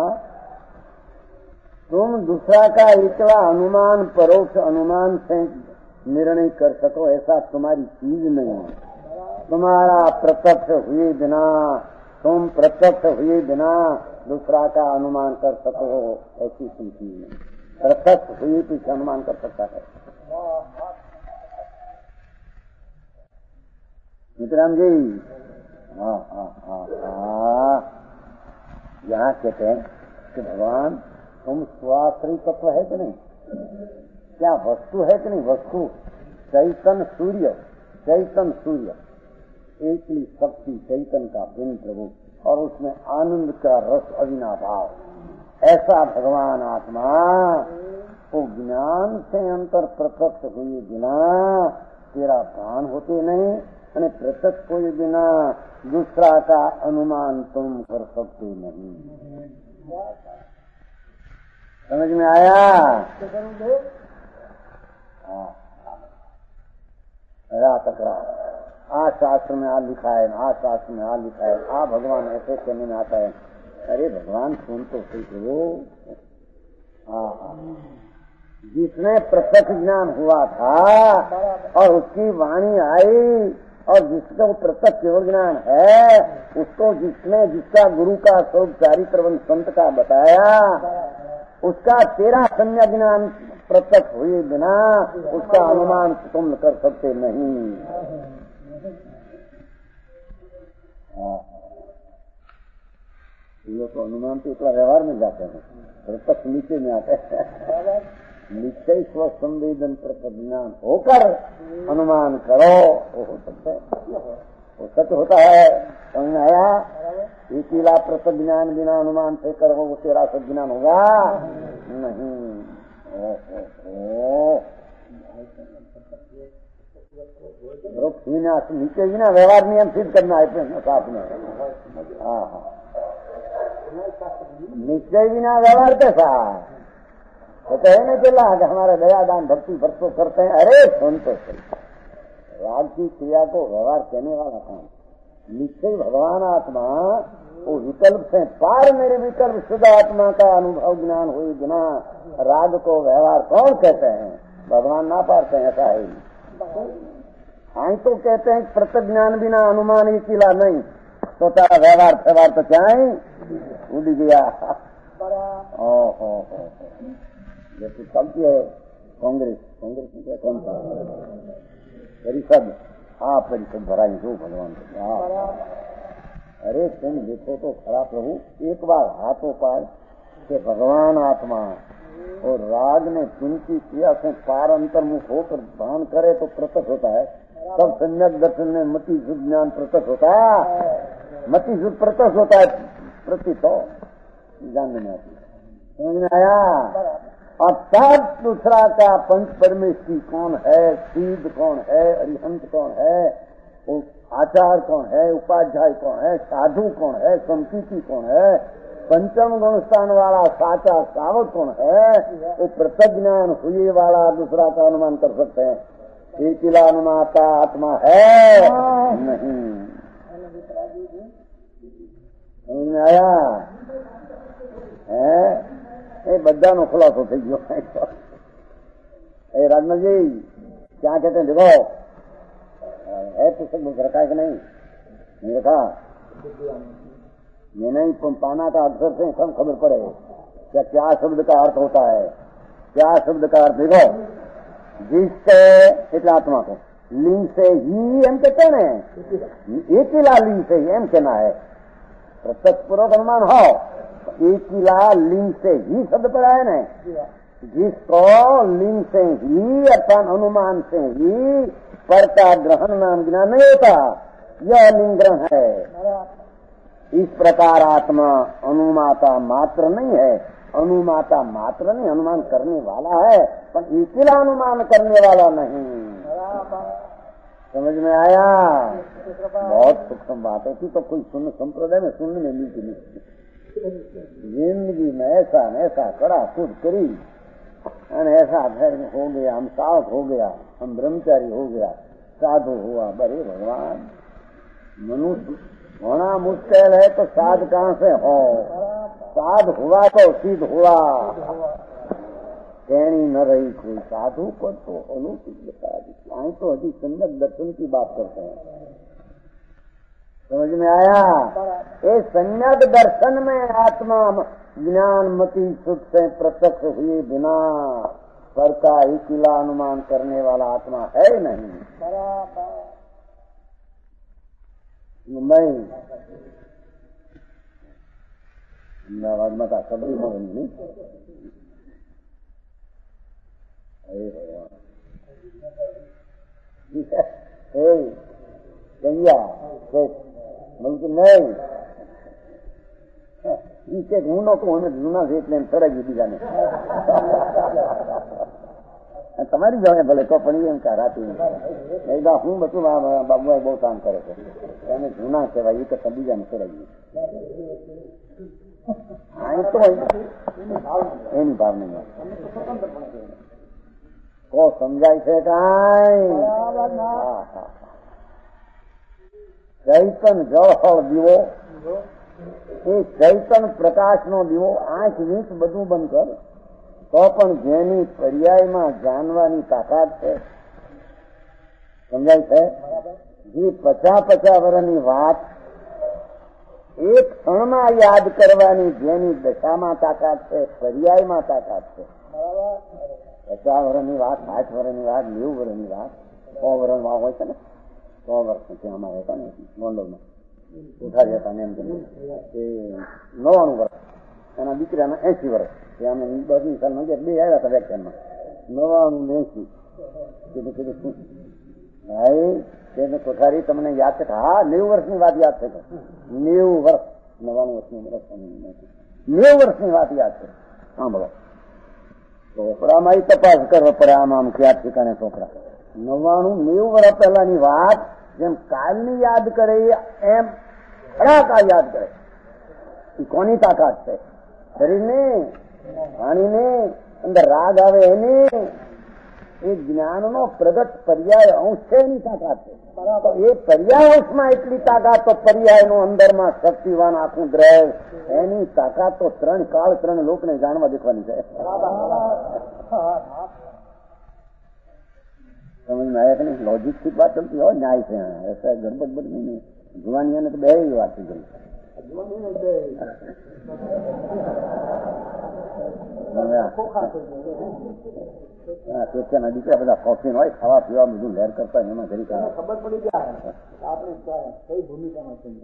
तुम दूसरा का इकला अनुमान परोक्ष अनुमान से निर्णय कर सको ऐसा तुम्हारी चीज नहीं है। तुम्हारा प्रत्यक्ष हुए बिना, तुम प्रत्यक्ष हुए बिना दूसरा का अनुमान कर सको ऐसी तुम चीज नहीं। प्रत्यक्ष हुए पीछे अनुमान कर सकता है। मित्राम जी, यहाँ कहते हैं कि भगवान तुम स्वाश्रयी तत्व है कि नहीं? क्या वस्तु है कि नहीं? वस्तु चैतन्य सूर्य एक ही शक्ति चैतन्य का बिन प्रभु, और उसमें आनंद का रस अविनाभाव, ऐसा भगवान आत्मा वो ज्ञान से अंतर प्रत्यक्ष हुए बिना तेरा प्राण होते नहीं, यानी प्रत्यक्ष हुए बिना दूसरा का अनुमान तुम कर सकते नहीं। समझ में आया? आ शास्त्र में आ लिखा है, आ शास्त्र में आ लिखा है, आ भगवान ऐसे कहने में आता है। अरे भगवान सुन तो सही वो, जिसने प्रत्यक्ष ज्ञान हुआ था और उसकी वाणी आई, और जिसको प्रत्यक्ष केवल ज्ञान है, उसको जिसका गुरु का स्वरूप चारित्रवन संत का बताया, उसका तेरा सम्यक ज्ञान प्रत्यक्ष हुए बिना उसका अनुमान तुम कर सकते नहीं। ये तो अनुमान तो इतना व्यवहार में जाते हैं, प्रत्यक्ष नीचे में आते हैं। निश्चय स्व संवेदन प्रज्ञान होकर अनुमान करो, वो हो सकता है, वो सच होता है। समझ में आया? अकेला प्रज्ञान बिना अनुमान से करो वो तेरा सज्ञान होगा नहीं। नीचे बिना व्यवहार नियम सिद्ध करना है साथ में। हाँ, निश्चय बिना व्यवहार कैसा तो कहे न चला कि हमारा दया दान भक्ति भक्तो करते हैं। अरे सुन तो सही, राग की क्रिया को व्यवहार कहने वाला कौन? निश्चय भगवान आत्मा वो विकल्प से पार मेरे विकल्प शुद्ध आत्मा का अनुभव ज्ञान हुई बिना राग को व्यवहार कौन कहते हैं? भगवान ना पारते हैं, ऐसा है। हाँ तो कहते हैं प्रत्यज्ञान बिना अनुमान ही किला नहीं तो तारा व्यवहार व्यवहार तो क्या है उड़ गया। ओहो जैसे चलती है कांग्रेस में कौन सा परिषद, हाँ परिषद भराई दो भगवान को। अरे तुम देखो तो खड़ा प्रभु एक बार हाथों पाए कि भगवान आत्मा और राग ने चिंती क्रिया से पार अंतर्मुख होकर भान करे तो प्रकट होता है। तब सम्यक दर्शन में मति शुद्ध ज्ञान प्रकट होता है, मति शुद्ध प्रकट होता है, प्रति तो जानने में आती है। समझ में आया? अर्थात दूसरा का पंच परमेश्वरी कौन है, सिद्ध कौन है, अरिहंत कौन है, आचार कौन है, उपाध्याय कौन है, साधु कौन है, संकीर्ति कौन है, पंचम गुण स्थान वाला साचा सावक कौन है, वो प्रत्यज्ञान हुए वाला दूसरा का अनुमान कर सकते हैं। अकेला अनुमाता आत्मा है नहीं। समझ में आया? એ બધાનો ખુલાસો થઈ ગયો। એ રાજનાથજી क्या कहते हैं? देखो है तो सब रखा है कि नहीं? नहीं रखा। ये नहीं पाना का अक्षर से सब खबर पड़े क्या शब्द का अर्थ होता है, क्या शब्द का अर्थ। देखो जिससे એટલે आत्मा को लिंग से ही एम कहते हैं, एकेला लिंग से ही एम कहना है। प्रत्यक्ष पूर्वक अनुमान हो एकेला लिंग से ही शब्द पड़ा है न, जिसको लिंग से ही अर्थात अनुमान से ही पर का ग्रहण नाम ज्ञान नहीं होता, यह लिंग ग्रहण है। इस प्रकार आत्मा अनुमाता मात्र नहीं है, अनुमाता मात्र नहीं, अनुमान करने वाला है पर अकेला अनुमान करने वाला नहीं। समझ में आया? बहुत सूक्ष्म बात है कि तो कोई सुन संप्रदाय में सुनने में मिलती नहीं। जिंदगी में ऐसा न ऐसा कड़ा कूद करी ऐसा धैर्य हो गया, हम सावक हो गया, हम ब्रह्मचारी हो गया, साधु हुआ। बड़े भगवान मनुष्य होना मुश्किल है तो साध कहाँ से हो? साध हुआ तो सिद्ध हुआ, कहनी न रही कोई साधु को तो अलौकिक बता दी। आई तो अभी सम्यक दर्शन की बात करते हैं। समझ में आया? ये सम्यक दर्शन में आत्मा ज्ञान मति सुख से प्रत्यक्ष हुए बिना पर का अकेला अनुमान करने वाला आत्मा है नहीं। मैं अमदावाद में था सबरी मोहन नहीं गैया बल्कि नहीं इसे ढूंढो तो हमें ढूंढना से इतने सड़क दी जाने તમારી જોડે ભલે તો પણ એમ કરાતી નહીં। હું બધું બાબુએ બહુ કામ કરે છે, એને જૂના કહેવાય એ કરતા બીજાને ચડાવીએ તો એની ભાવ નહીં તો સમજાય છે કાંઈ? ચૈતન જળ દીવો એ ચૈતન પ્રકાશનો દીવો આંખ વીંચ બધું બંધ કર તો પણ જેની પર્યાયમાં જાણવાની તાકાત છે, સમજાય છે? જે 50 વર્ષની વાત એક ક્ષણમાં યાદ કરવાની જેની દશામાં તાકાત છે, પર્યાયમાં તાકાત છે। 50 વર્ષની વાત, 60 વર્ષની વાત, 90 વર્ષની વાત, 100 વર્ષમાં હોય છે ને, 100 વર્ષ ત્યાં અમારે હતા ને ગોંડલમાં ઉઠાડ્યા હતા ને એમ કે 99 વર્ષ, એના દીકરાના 80 વર્ષ અમે 10 સાલમાં બે આવ્યા હતા વ્યાખ્યાનમાં 99 કીધું શું ભાઈ તેને કોઠારી તમને યાદ છે? હા, 90 વર્ષની વાત યાદ છે. 90 વર્ષ, 99 વર્ષની ઉંમર, 90 વર્ષની વાત યાદ છે. હા બોલો. ચોપડામાં તપાસ કરવા પડે. આમ ક્યાં ઠેકાણે ચોપડા 90 વર્ષ પહેલાની વાત જેમ કાલની યાદ કરે એમ ખડાકા યાદ કરે. એ કોની તાકાત છે? શરીરની, વાણીની અંદર રાગ આવે એની, એ જ્ઞાનનો પ્રગટ પર્યાય અંશ છે એની તાકાત છે. એ પર્યાય અંશમાં એટલી તાકાત તો પર્યાયનો અંદરમાં શક્તિવાન આખું દ્રવ એની તાકાત તો 3 કાળ 3 લોકને જાણવા દેખવાની છે. समझ में आया कि नहीं? लॉजिक की बात चलती हो, न्याय से ऐसा गड़बड़ बड़ नहीं. जुआनिया ने तो बह ही बात की गई. ના દીકરા બધા શોખીન હોય, ખાવા પીવા બધું લહેર કરતા હોય, એમાં ઘડી ખબર પડી જાય આપણે કઈ ભૂમિકામાં છે.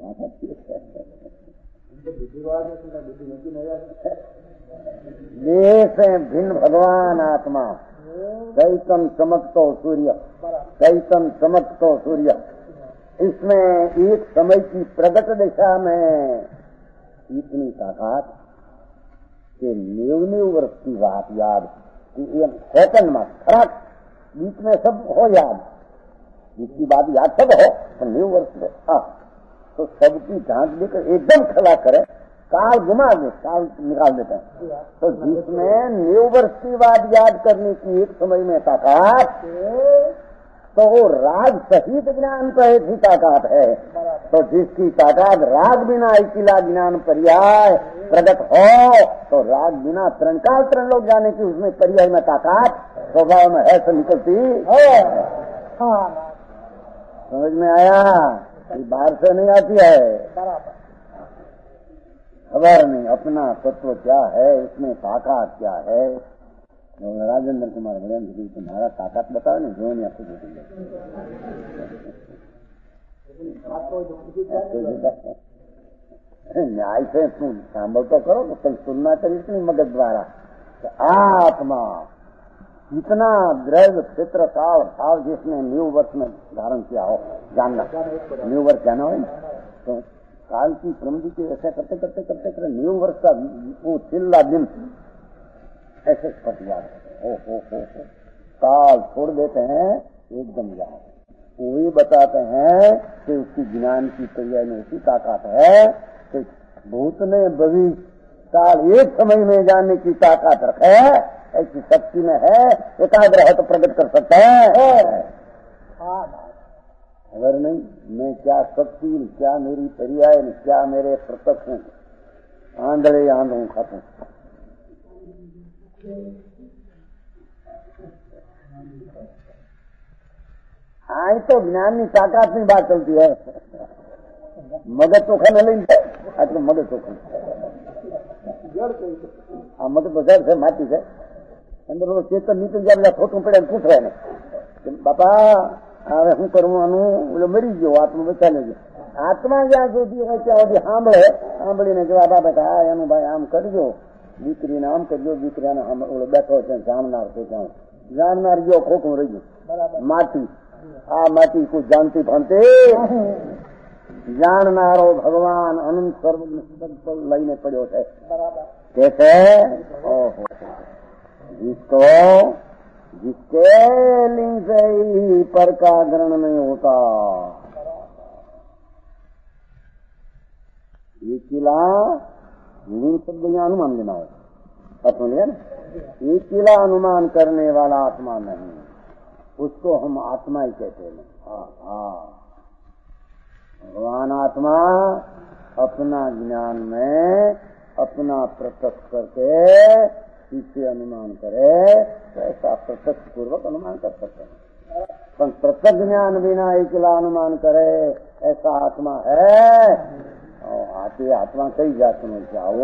देश है भिन्न भगवान आत्मा, चैतन चमकतो सूर्य, चैतन चमकतो सूर्य. इसमें एक समय की प्रगट दिशा में इतनी ताकत कि 90 वर्ष की बात याद कि सेकंड में खराब बीच में सब हो याद, जिसकी बात याद सब हो तो 90 वर्ष में तो सबकी झांक देकर एकदम खला करे, काल घुमा दे, काल निकाल देते हैं. तो जिसमें 90 वर्ष की बात याद करने की एक समय में ताकत, तो वो राग सहित ज्ञान पर ऐसी ताकत है. तो जिसकी ताकत राग बिना अकेला ज्ञान पर्याय प्रकट हो, तो राग बिना 3 काल 3 लोग जाने की उसमें पर्याय में ताकत स्वभाव में है तो निकलती है. समझ में आया? बाहर से नहीं आती है. खबर नहीं अपना तत्व क्या है, इसमें ताकत क्या है. राजेंद्र कुमार बड़े तुम्हारा ताकत बताओ ना, जो नहीं आपको न्याय से तुम सांभल तो करो तो कल सुनना चाहिए इतनी मगज द्वारा. आत्मा इतना द्रव्य क्षेत्र काल भाव जिसने 90 वर्ष में धारण किया हो, जानना 90 वर्ष जाना हो तो काल की प्रमदी के ऐसा करते करते करते करते 90 वर्ष का वो चिल्ला दिन ऐसे फट जाते. हो काल छोड़ देते हैं एकदम याद. वही बताते हैं कि उसकी ज्ञान की क्रिया में ऐसी ताकत है कि भूत ने भविष्य काल एक समय में जानने की ताकत रखे, ऐसी शक्ति में है. एकाग्र है तो प्रकट कर सकता है. अगर नहीं मैं क्या शक्ति, क्या मेरी पर्याय, क्या मेरे प्रत्यक्ष हूँ, आंधळे आंधों खाते. आज तो ज्ञान की ताकत की बात चलती है. मगज चोखा न लेंगे आज तो मगज चोखा मगज तो जड़ से माटी से अंदर चेतन निकल जाए फोटो पड़े पूछ रहे हैं बापा હવે શું કરવાનું, એટલે મરી ગયો, આત્મા બચાવી ગયો. આત્મા જ્યાં સુધી હોય ત્યાં સુધી સાંભળીને જવાબ આપે કે હા એનું ભાઈ આમ કરજો, દીકરીને આમ કરજો, દીકરાને ઓલો બેઠો છે જાણનાર છે ત્યાં જાણનાર ગયો ખોખું રહી ગયું. માટી આ માટી કોઈ જાણતી ભાનતી જાણનારો ભગવાન અનંત સર્વ લઈને પડ્યો છે. કે છે ઓહો जिसके लिंग से ही पर का ग्रहण नहीं होता. ये किला लिंग शब्द यहाँ अनुमान लेना है, अर्थ लिया ना. ये किला अनुमान करने वाला आत्मा नहीं, उसको हम आत्मा ही कहते हैं. भगवान आत्मा अपना ज्ञान में अपना प्रत्यक्ष करके इसे अनुमान करे तो ऐसा प्रत्यक्ष पूर्वक अनुमान कर सकते हैं. पर प्रत्यक्ष ज्ञान बिना अकेला अनुमान करे ऐसा आत्मा है. और आती आत्मा कई जात में जाओ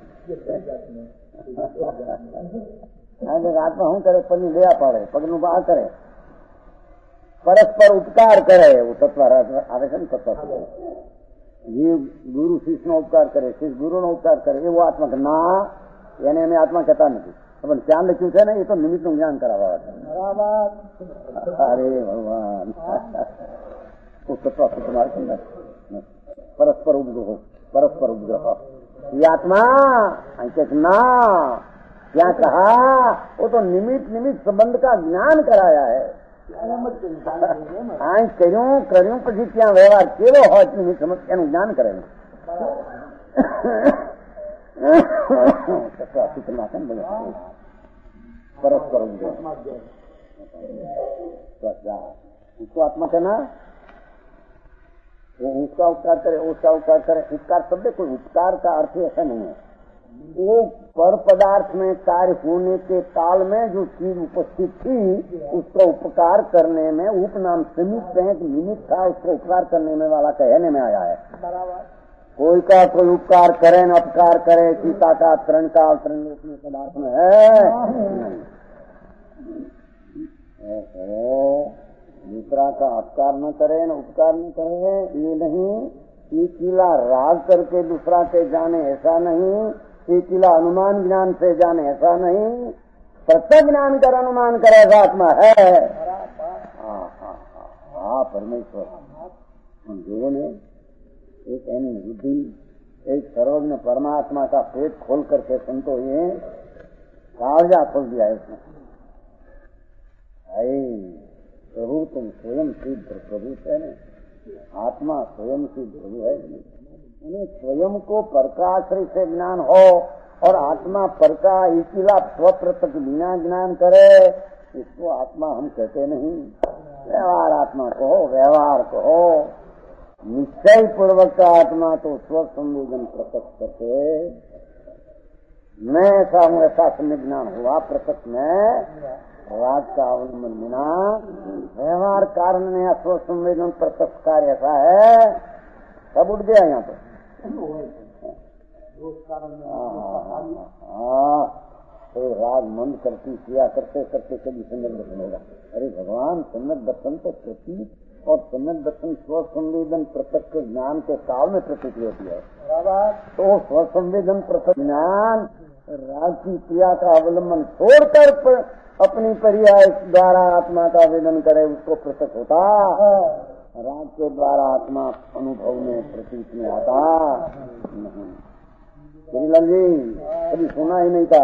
आत्मा हूँ करे पगनी दया पाड़े, पगनु बा करे, परस्पर उपकार करे. वो तत्व आवेशन तत्व ये गुरु शिष्य नो उपकार करे, शिष्य गुरु नो उपकार करे. वो आत्मा ना એને અમે આત્મા કહેતા નથી. अपन ख्याल रखियो है ना, ये तो निमित्त નું જ્ઞાન કરાવવા છે. અરે ભગવાન तो तत्व तुम्हारे अंदर परस्पर उपग्रह, परस्पर उपग्रह. ये आत्मा ना क्या कहा, वो तो निमित्त निमित्त संबंध का ज्ञान कराया है. કર્યું પછી ત્યાં વ્યવહાર કેવો હોય નિમિત્ત સમસ્યાનું જ્ઞાન કરે. परस्पर उसको आत्मा कहना, वो उसका उपकार करे, उसका उपकार करे. उपकार शब्द कोई उपकार का अर्थ ऐसा नहीं है. वो पर पदार्थ में कार्य होने के काल में जो चीज उपस्थित थी उसका उपकार करने में उपनाम समित है, निमित्त था, उसको उपकार करने में वाला कहने में आया है. कोई का कोई उपकार करे न अपकार करे, सीता का तरण काल तरण लोक में पदार्थ में है. दूसरा का अपकार न करे न उपकार न करे, ये नहीं. ये किला राग करके दूसरा के जाने ऐसा नहीं, ये किला अनुमान ज्ञान से जाने ऐसा नहीं, प्रत्यक्ष ज्ञान कर अनुमान करे ऐसा आत्मा है. हाँ परमेश्वर. उन लोगों ने एक एन बुद्धि, एक सर्वज्ञ परमात्मा का पेट खोल करके संतो ये कागजा खोल दिया है उसने. प्रभु तुम स्वयं सिद्ध प्रभु है न, आत्मा स्वयं सिद्ध प्रभु है. उन्हें स्वयं को परकाश्रय से ज्ञान हो और आत्मा पर का इकिला स्वप्रत्यक्ष बिना ज्ञान करे, इसको आत्मा हम कहते नहीं. व्यवहार आत्मा कहो, व्यवहार कहो. निश्चय पूर्वक का आत्मा तो स्व संवेदन प्रत्यक्ष करके मैं ऐसा हूँ, ऐसा सम्यक ज्ञान हुआ प्रत्यक्ष में राग का अवलंबन बिना. व्यवहार कारण ने स्व संवेदन प्रत्यक्ष कार्य ऐसा है, सब उठ गया यहाँ पर. तो राग मंद करती किया करते करते कभी सम्यक दर्शन होगा. अरे भगवान, सम्यक दर्शन तो प्रतीक और सम्यक दर्शन स्व संवेदन प्रत्यक्ष ज्ञान के काल में प्रतीति होती है. तो स्व संवेदन प्रत्यक्ष ज्ञान राग की क्रिया का अवलंबन छोड़कर अपनी पर्याय द्वारा आत्मा का वेदन करे, उसको प्रत्यक्ष होता. राग के द्वारा आत्मा अनुभव में प्रतीत में आता नहीं. श्रीलाल जी कभी सुना ही नहीं था.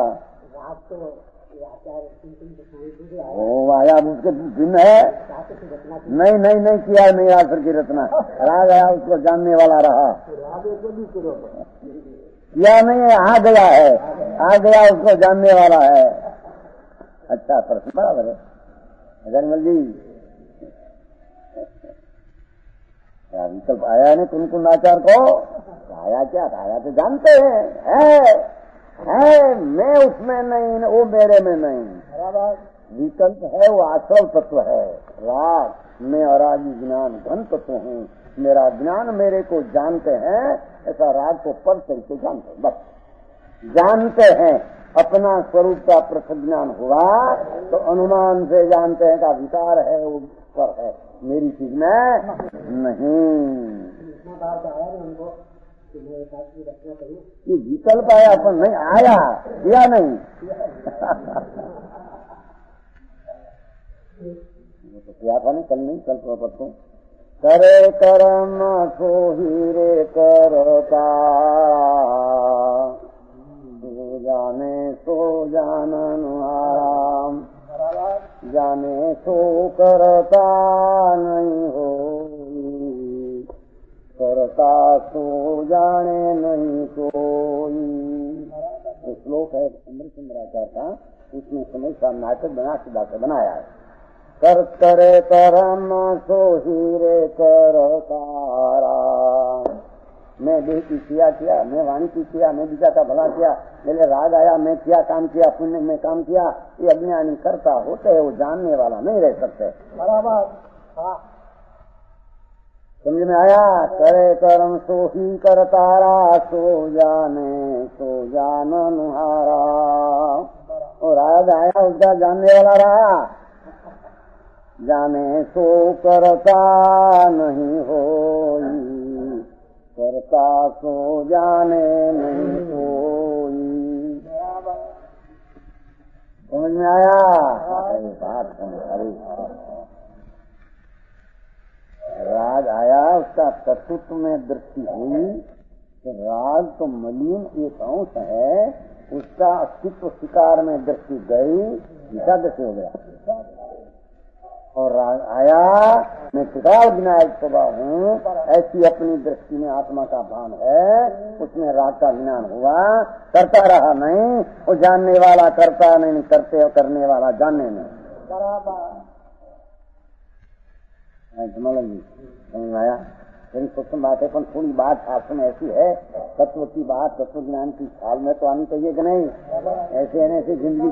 ओ आया उसके दिन है. नहीं किया नहीं आसर की रचना. राग आया उसको जानने वाला रहा, किया नहीं है, आ गया है, आ गया उसको जानने वाला है. अच्छा प्रश्न बराबर है अजरमल जी. क्या विकल्प आया है कुन कुन आचार को? आया क्या आया तो जानते हैं, है मैं उसमें नहीं, वो मेरे में नहीं. विकल्प है, वो आश्रव तत्व है. राग मैं अरागी ज्ञान घन तत्व हूँ. मेरा ज्ञान मेरे को जानते हैं, ऐसा राग को पर तरीके जानते हैं. बस जानते हैं. अपना स्वरूप का पृथक ज्ञान हुआ तो अनुमान से जानते हैं का विकार है, वो पर है, मेरी चीज में नहीं. ये विकल्प आया अपन नहीं आया, किया नहीं. तो क्या था नहीं, कल नहीं, कल परसों. करे कर्म सो ही रे करता, जाने सो जानन आराम. जाने सो करता नहीं हो, करता सो जाने नहीं कोई. तो श्लोक है अमृतचंद्राचार्य का, उसने समय का नाटक बना सीधा से बनाया है. कर करे कर्म सो ही रे करतारा. मैं देह की क्रिया किया, मैं वाणी की किया, मैं दूसरा का भला किया, मेरे राग आया, मैं किया काम किया, पुण्य में काम किया. ये अज्ञानी करता होते है, वो जानने वाला नहीं रह सकते. बराबर. हाँ समझ में आया. करे कर्म सो ही करतारा, सो जान नुहारा. और राग आया उसका जानने वाला रहा. जाने सो करता नहीं होई, करता सो जाने नहीं कोई. में आया? अरे बात अरे राग आया, उसका तत्व में दृष्टि हुई तो राग तो मलिन एक अंश है, उसका अस्तित्व शिकार में दृष्टि गई, एकादशी हो गया। और राग आया, मैं त्रिकाल विनायक स्वभाव हूँ, ऐसी अपनी दृष्टि में आत्मा का भान है, उसमें राग का ज्ञान हुआ, करता रहा नहीं, वो जानने वाला करता नहीं, करते करने वाला जानने नहीं। समझ आया? मेरी सूक्ष्म बात है, पर थोड़ी बात शास्त्र में ऐसी है, तत्व की बात, तत्व ज्ञान की ख्याल में तो आनी चाहिए कि नहीं? ऐसे ऐसे जिंदगी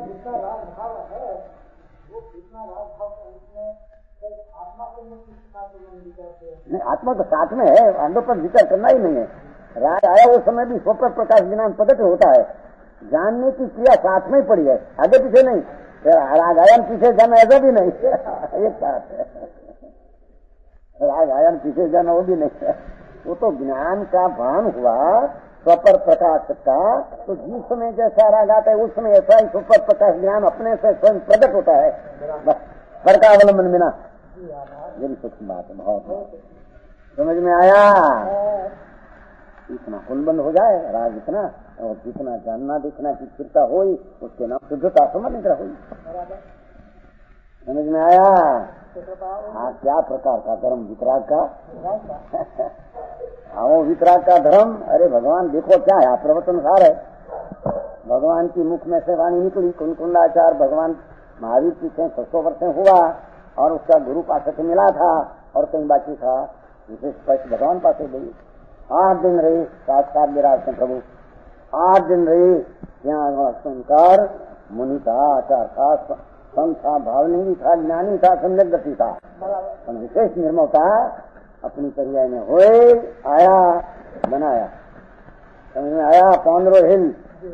नहीं, आत्मा तो साथ में है, अंदर पर जिक्र करना ही नहीं है। राग आया वो समय भी स्वप्न प्रकाश ज्ञान प्रकट होता है, जानने की क्रिया साथ में ही पड़ी है, आगे पीछे नहीं। राग आया पीछे जाना ऐसा भी नहीं एक बात है, राग आया पीछे जाना वो भी नहीं है। वो तो ज्ञान का भान हुआ स्वपर प्रकाश का, तो जिस समय जैसा राग आता है उस समय ऐसा ही स्वपर प्रकाश ज्ञान अपने से स्वयं प्रकट होता है, बस फर्कावलंबन बिना। यही सूक्ष्म बात है, बहुत समझ में आया? इतना कुलबंद हो जाए राग इतना, और जितना जानना देखना की चिंता हो, उसके नाम शुद्धता समझ निकला हुई। समझ में आया? हाँ, क्या प्रकार का धर्म वितराग का आओ वितराग का धर्म। अरे भगवान देखो क्या है, प्रवचनसार है, भगवान की मुख में से वाणी निकली, कुंकुंडाचार भगवान महावीर की 600 वर्ष हुआ, और उसका गुरु पास से मिला था, और कहीं बाकी था, विशेष स्पष्ट भगवान पास गई। 8 दिन रही साक्षात विराज से प्रभु, 8 दिन रही, यहाँ सुनकर मुनि था, आचार था, संत था, भावनी था, ज्ञानी था, सम्यक गति था, विशेष निर्ममता अपनी पर्याय में हुए, आया बनाया। समझ में आया? 15 हिल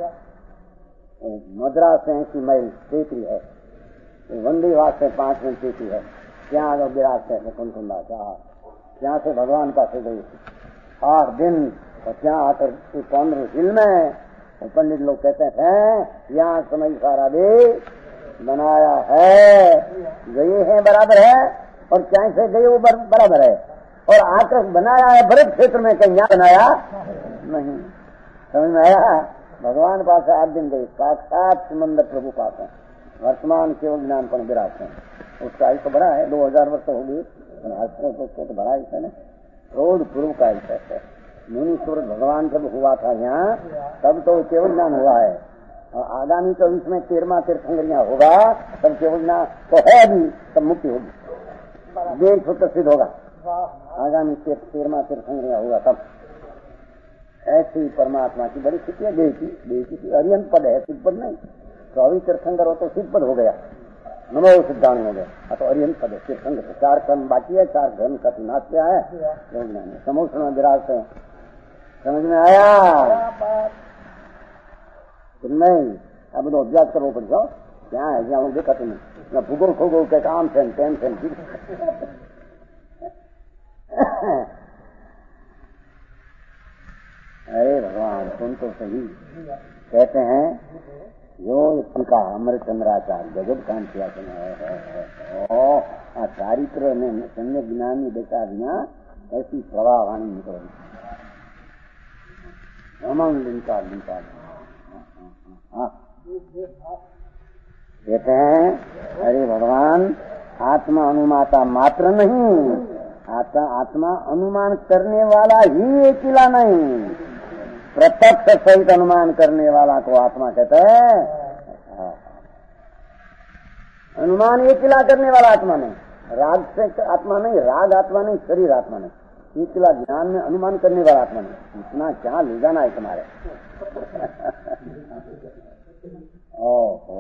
मद्रास से 80 मील टेकरी है, वंदीवास से 5 मील टेकरी है, यहाँ अगर विराज से कुंकुंडा यहाँ से भगवान पास गई 8 दिन, और यहाँ आकर 15 हिल में पंडित लोग कहते थे यहाँ समय सारा दे बनाया है, गए हैं बराबर है, और चाहे से गए वो बराबर है, और आकर बनाया है भरत क्षेत्र में, कहीं यहाँ बनाया नहीं। समझ में आया? भगवान पास 8 दिन गए, साक्षात समंदर प्रभु पास है, वर्तमान केवल ज्ञान पर विराट है, उसका आयुष बड़ा है, 2000 वर्ष हो गई, तो बड़ा आयुष है ना, रोड पूर्व का आयुष है। मुनीश्वर भगवान जब हुआ था यहाँ, तब तो केवल ज्ञान हुआ है, और आगामी 24 में 13वां तीर्थंकरियां होगा, तब केवल ज्ञान तो है अभी, तब मुक्ति होगी, देव सूत्र सिद्ध होगा, आगामी 13वां तीर्थंकरियां होगा तब। ऐसी परमात्मा की बड़ी स्थिति है, देव की अरिहंत पद है, सिद्ध पद नहीं। 24 तीर्थंकर हो तो सिद्ध पद हो गया, नमो सिद्धांत हो गया, तो अरिहंत पद है तीर्थंकर। 4 क्रम बाकी है, 4 धर्म का नाश क्या है, समोषण में विराजते हैं। समझ में आया? नहीं, अब तो अभ्यास करो पड़ जाओ, क्या है यहाँ देखा तुम्हें भूगोल खोगोल के काम से टेंशन। अरे भगवान सुन तो सही, कहते हैं यो टीका अमरचंद्राचार्य गजब काम किया चारित्र ने सम्य ज्ञानी बेचा बिना ऐसी प्रवाह वाणी निकल कहते हैं अरे भगवान आत्मा अनुमाता मात्र नहीं, आत्मा अनुमान करने वाला ही अकेला नहीं, प्रत्यक्ष सहित अनुमान करने वाला को आत्मा कहते हैं। अनुमान एक किला करने वाला आत्मा नहीं, राग से आत्मा नहीं, राग आत्मा नहीं, शरीर आत्मा नहीं, एक किला ज्ञान में अनुमान करने वाला आत्मा नहीं। इतना क्या ले जाना है तुम्हारे? ओहो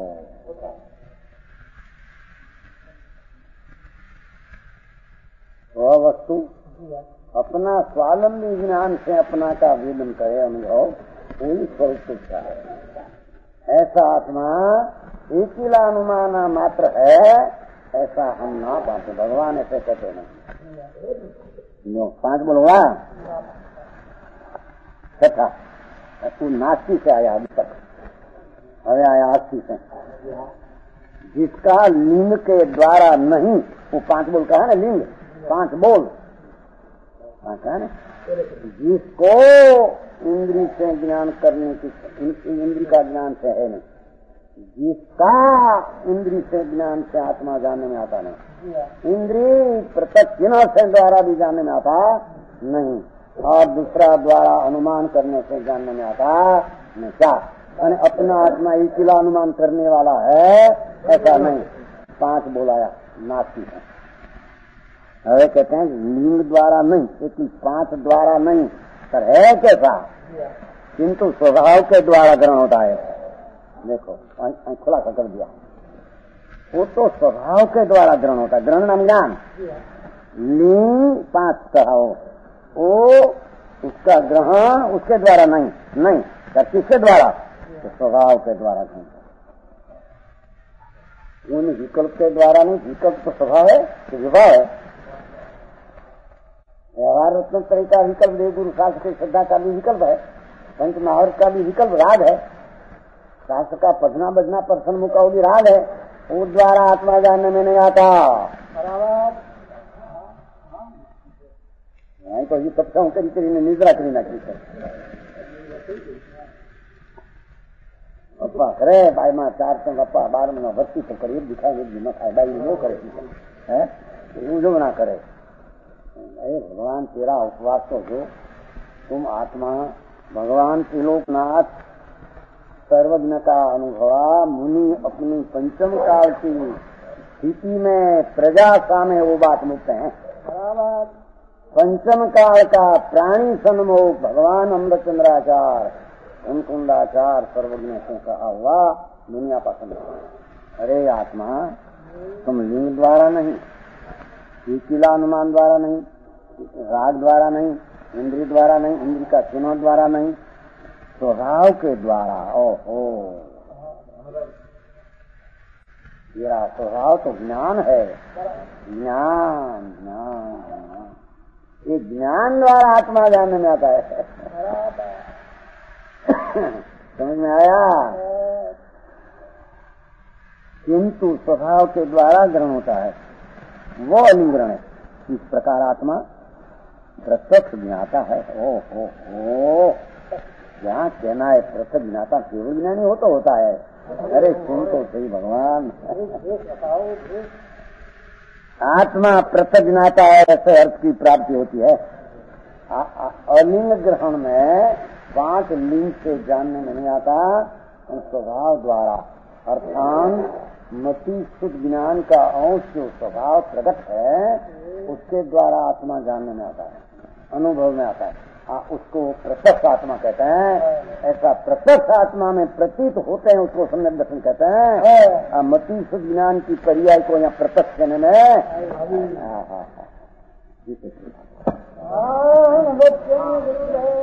वह वस्तु अपना स्वावलंबी ज्ञान से अपना का वेदन करे अनुभव पूरी स्वरूप है। ऐसा आत्मा एकीला अनुमान मात्र है, ऐसा हम ना पाते। भगवान ऐसे कहते नहीं। 5 बोलवा तथा तू नास्ती से आया अभी तक, अरे आया 80 से जिसका लिंग के द्वारा नहीं, वो 5 बोल का है ना लिंग, 5 बोल है ना, जिसको इंद्री से ज्ञान करने की, इंद्री का ज्ञान से है नहीं, जिसका इंद्री से ज्ञान से आत्मा जानने में आता नहीं, इंद्री प्रत्यक्ष से द्वारा भी जानने में आता नहीं, और दूसरा द्वारा अनुमान करने से जानने में आता नहीं। क्या यानी अपना आत्मा अकेला अनुमान करने वाला है ऐसा नहीं। 5 बोलाया नास्ती है। अरे कहते हैं लिंग द्वारा नहीं, लेकिन 5 द्वारा नहीं, पर है कैसा, किंतु स्वभाव के द्वारा ग्रहण होता है। देखो खुला कर दिया, वो तो स्वभाव के द्वारा ग्रहण होता है। ग्रहण नाम ज्ञान, लिंग 5 कहो, वो उसका ग्रहण उसके द्वारा नहीं, नहीं किसके द्वारा, तो स्वभाव के द्वारा ग्रहण। उन विकल्प के द्वारा नहीं, विकल्प तो स्वभाव है, तो विभाव है। व्यवहार रत्न तरीका विकल्प, देव गुरु शास्त्र के श्रद्धा का भी विकल्प है, पंच महावर्त का भी विकल्प राग है, शास्त्र का पढ़ना बजना प्रसन्न मुख का भी राग है, वो द्वारा आत्मा जानने में नहीं आता। नहीं तो ये सब कहूँ करी ने निद्रा करी ना की अप्पा करे भाई मां 4 अप्पा 12 महीना भर्ती तो करिए दिखाई न खाए भाई वो करे है जो ना करे। अरे भगवान तेरा उपवास तो जो तुम आत्मा भगवान त्रिलोकनाथ सर्वज्ञ का अनुभवा मुनि अपनी पंचम काल की स्थिति में प्रजा सामने वो बात मुक्त है। पंचम काल का प्राणी सन्मुख भगवान अमृतचंद्राचार्य उनकुंडाचार सर्वज्ञ से कहा हुआ दुनिया पसंद। अरे आत्मा तुम लिंग द्वारा नहीं, कीला अनुमान द्वारा नहीं, राग द्वारा नहीं, इंद्रिय द्वारा नहीं, इंद्रिय का चिन्ह द्वारा नहीं, स्वभाव के द्वारा। ओहो तेरा स्वभाव तो ज्ञान है, ज्ञान ज्ञान, ये ज्ञान द्वारा आत्मा जानने में आता है। समझ में आया? किंतु स्वभाव के द्वारा ग्रहण होता है, वो अलिंग्रहण है। इस प्रकार आत्मा प्रत्यक्ष ज्ञाता है। ओ यहाँ कहना है प्रत्यक्ष ज्ञाता केवल ज्ञानी हो तो होता है। अरे सुन तो सही भगवान, आत्मा प्रत्यक्ष ज्ञाता है ऐसे अर्थ की प्राप्ति होती है। अलिंग ग्रहण में 5 लिंग से जानने में नहीं आता, स्वभाव द्वारा अर्थात मति शुद्ध ज्ञान का अंश जो स्वभाव प्रकट है उसके द्वारा आत्मा जानने में आता है, अनुभव में आता है। उसको प्रत्यक्ष आत्मा कहते हैं। ऐसा प्रत्यक्ष आत्मा में प्रतीत होते हैं उसको सम्यक दर्शन कहते हैं। मति शुद्ध ज्ञान की पर्याय को यहाँ प्रत्यक्ष कहने में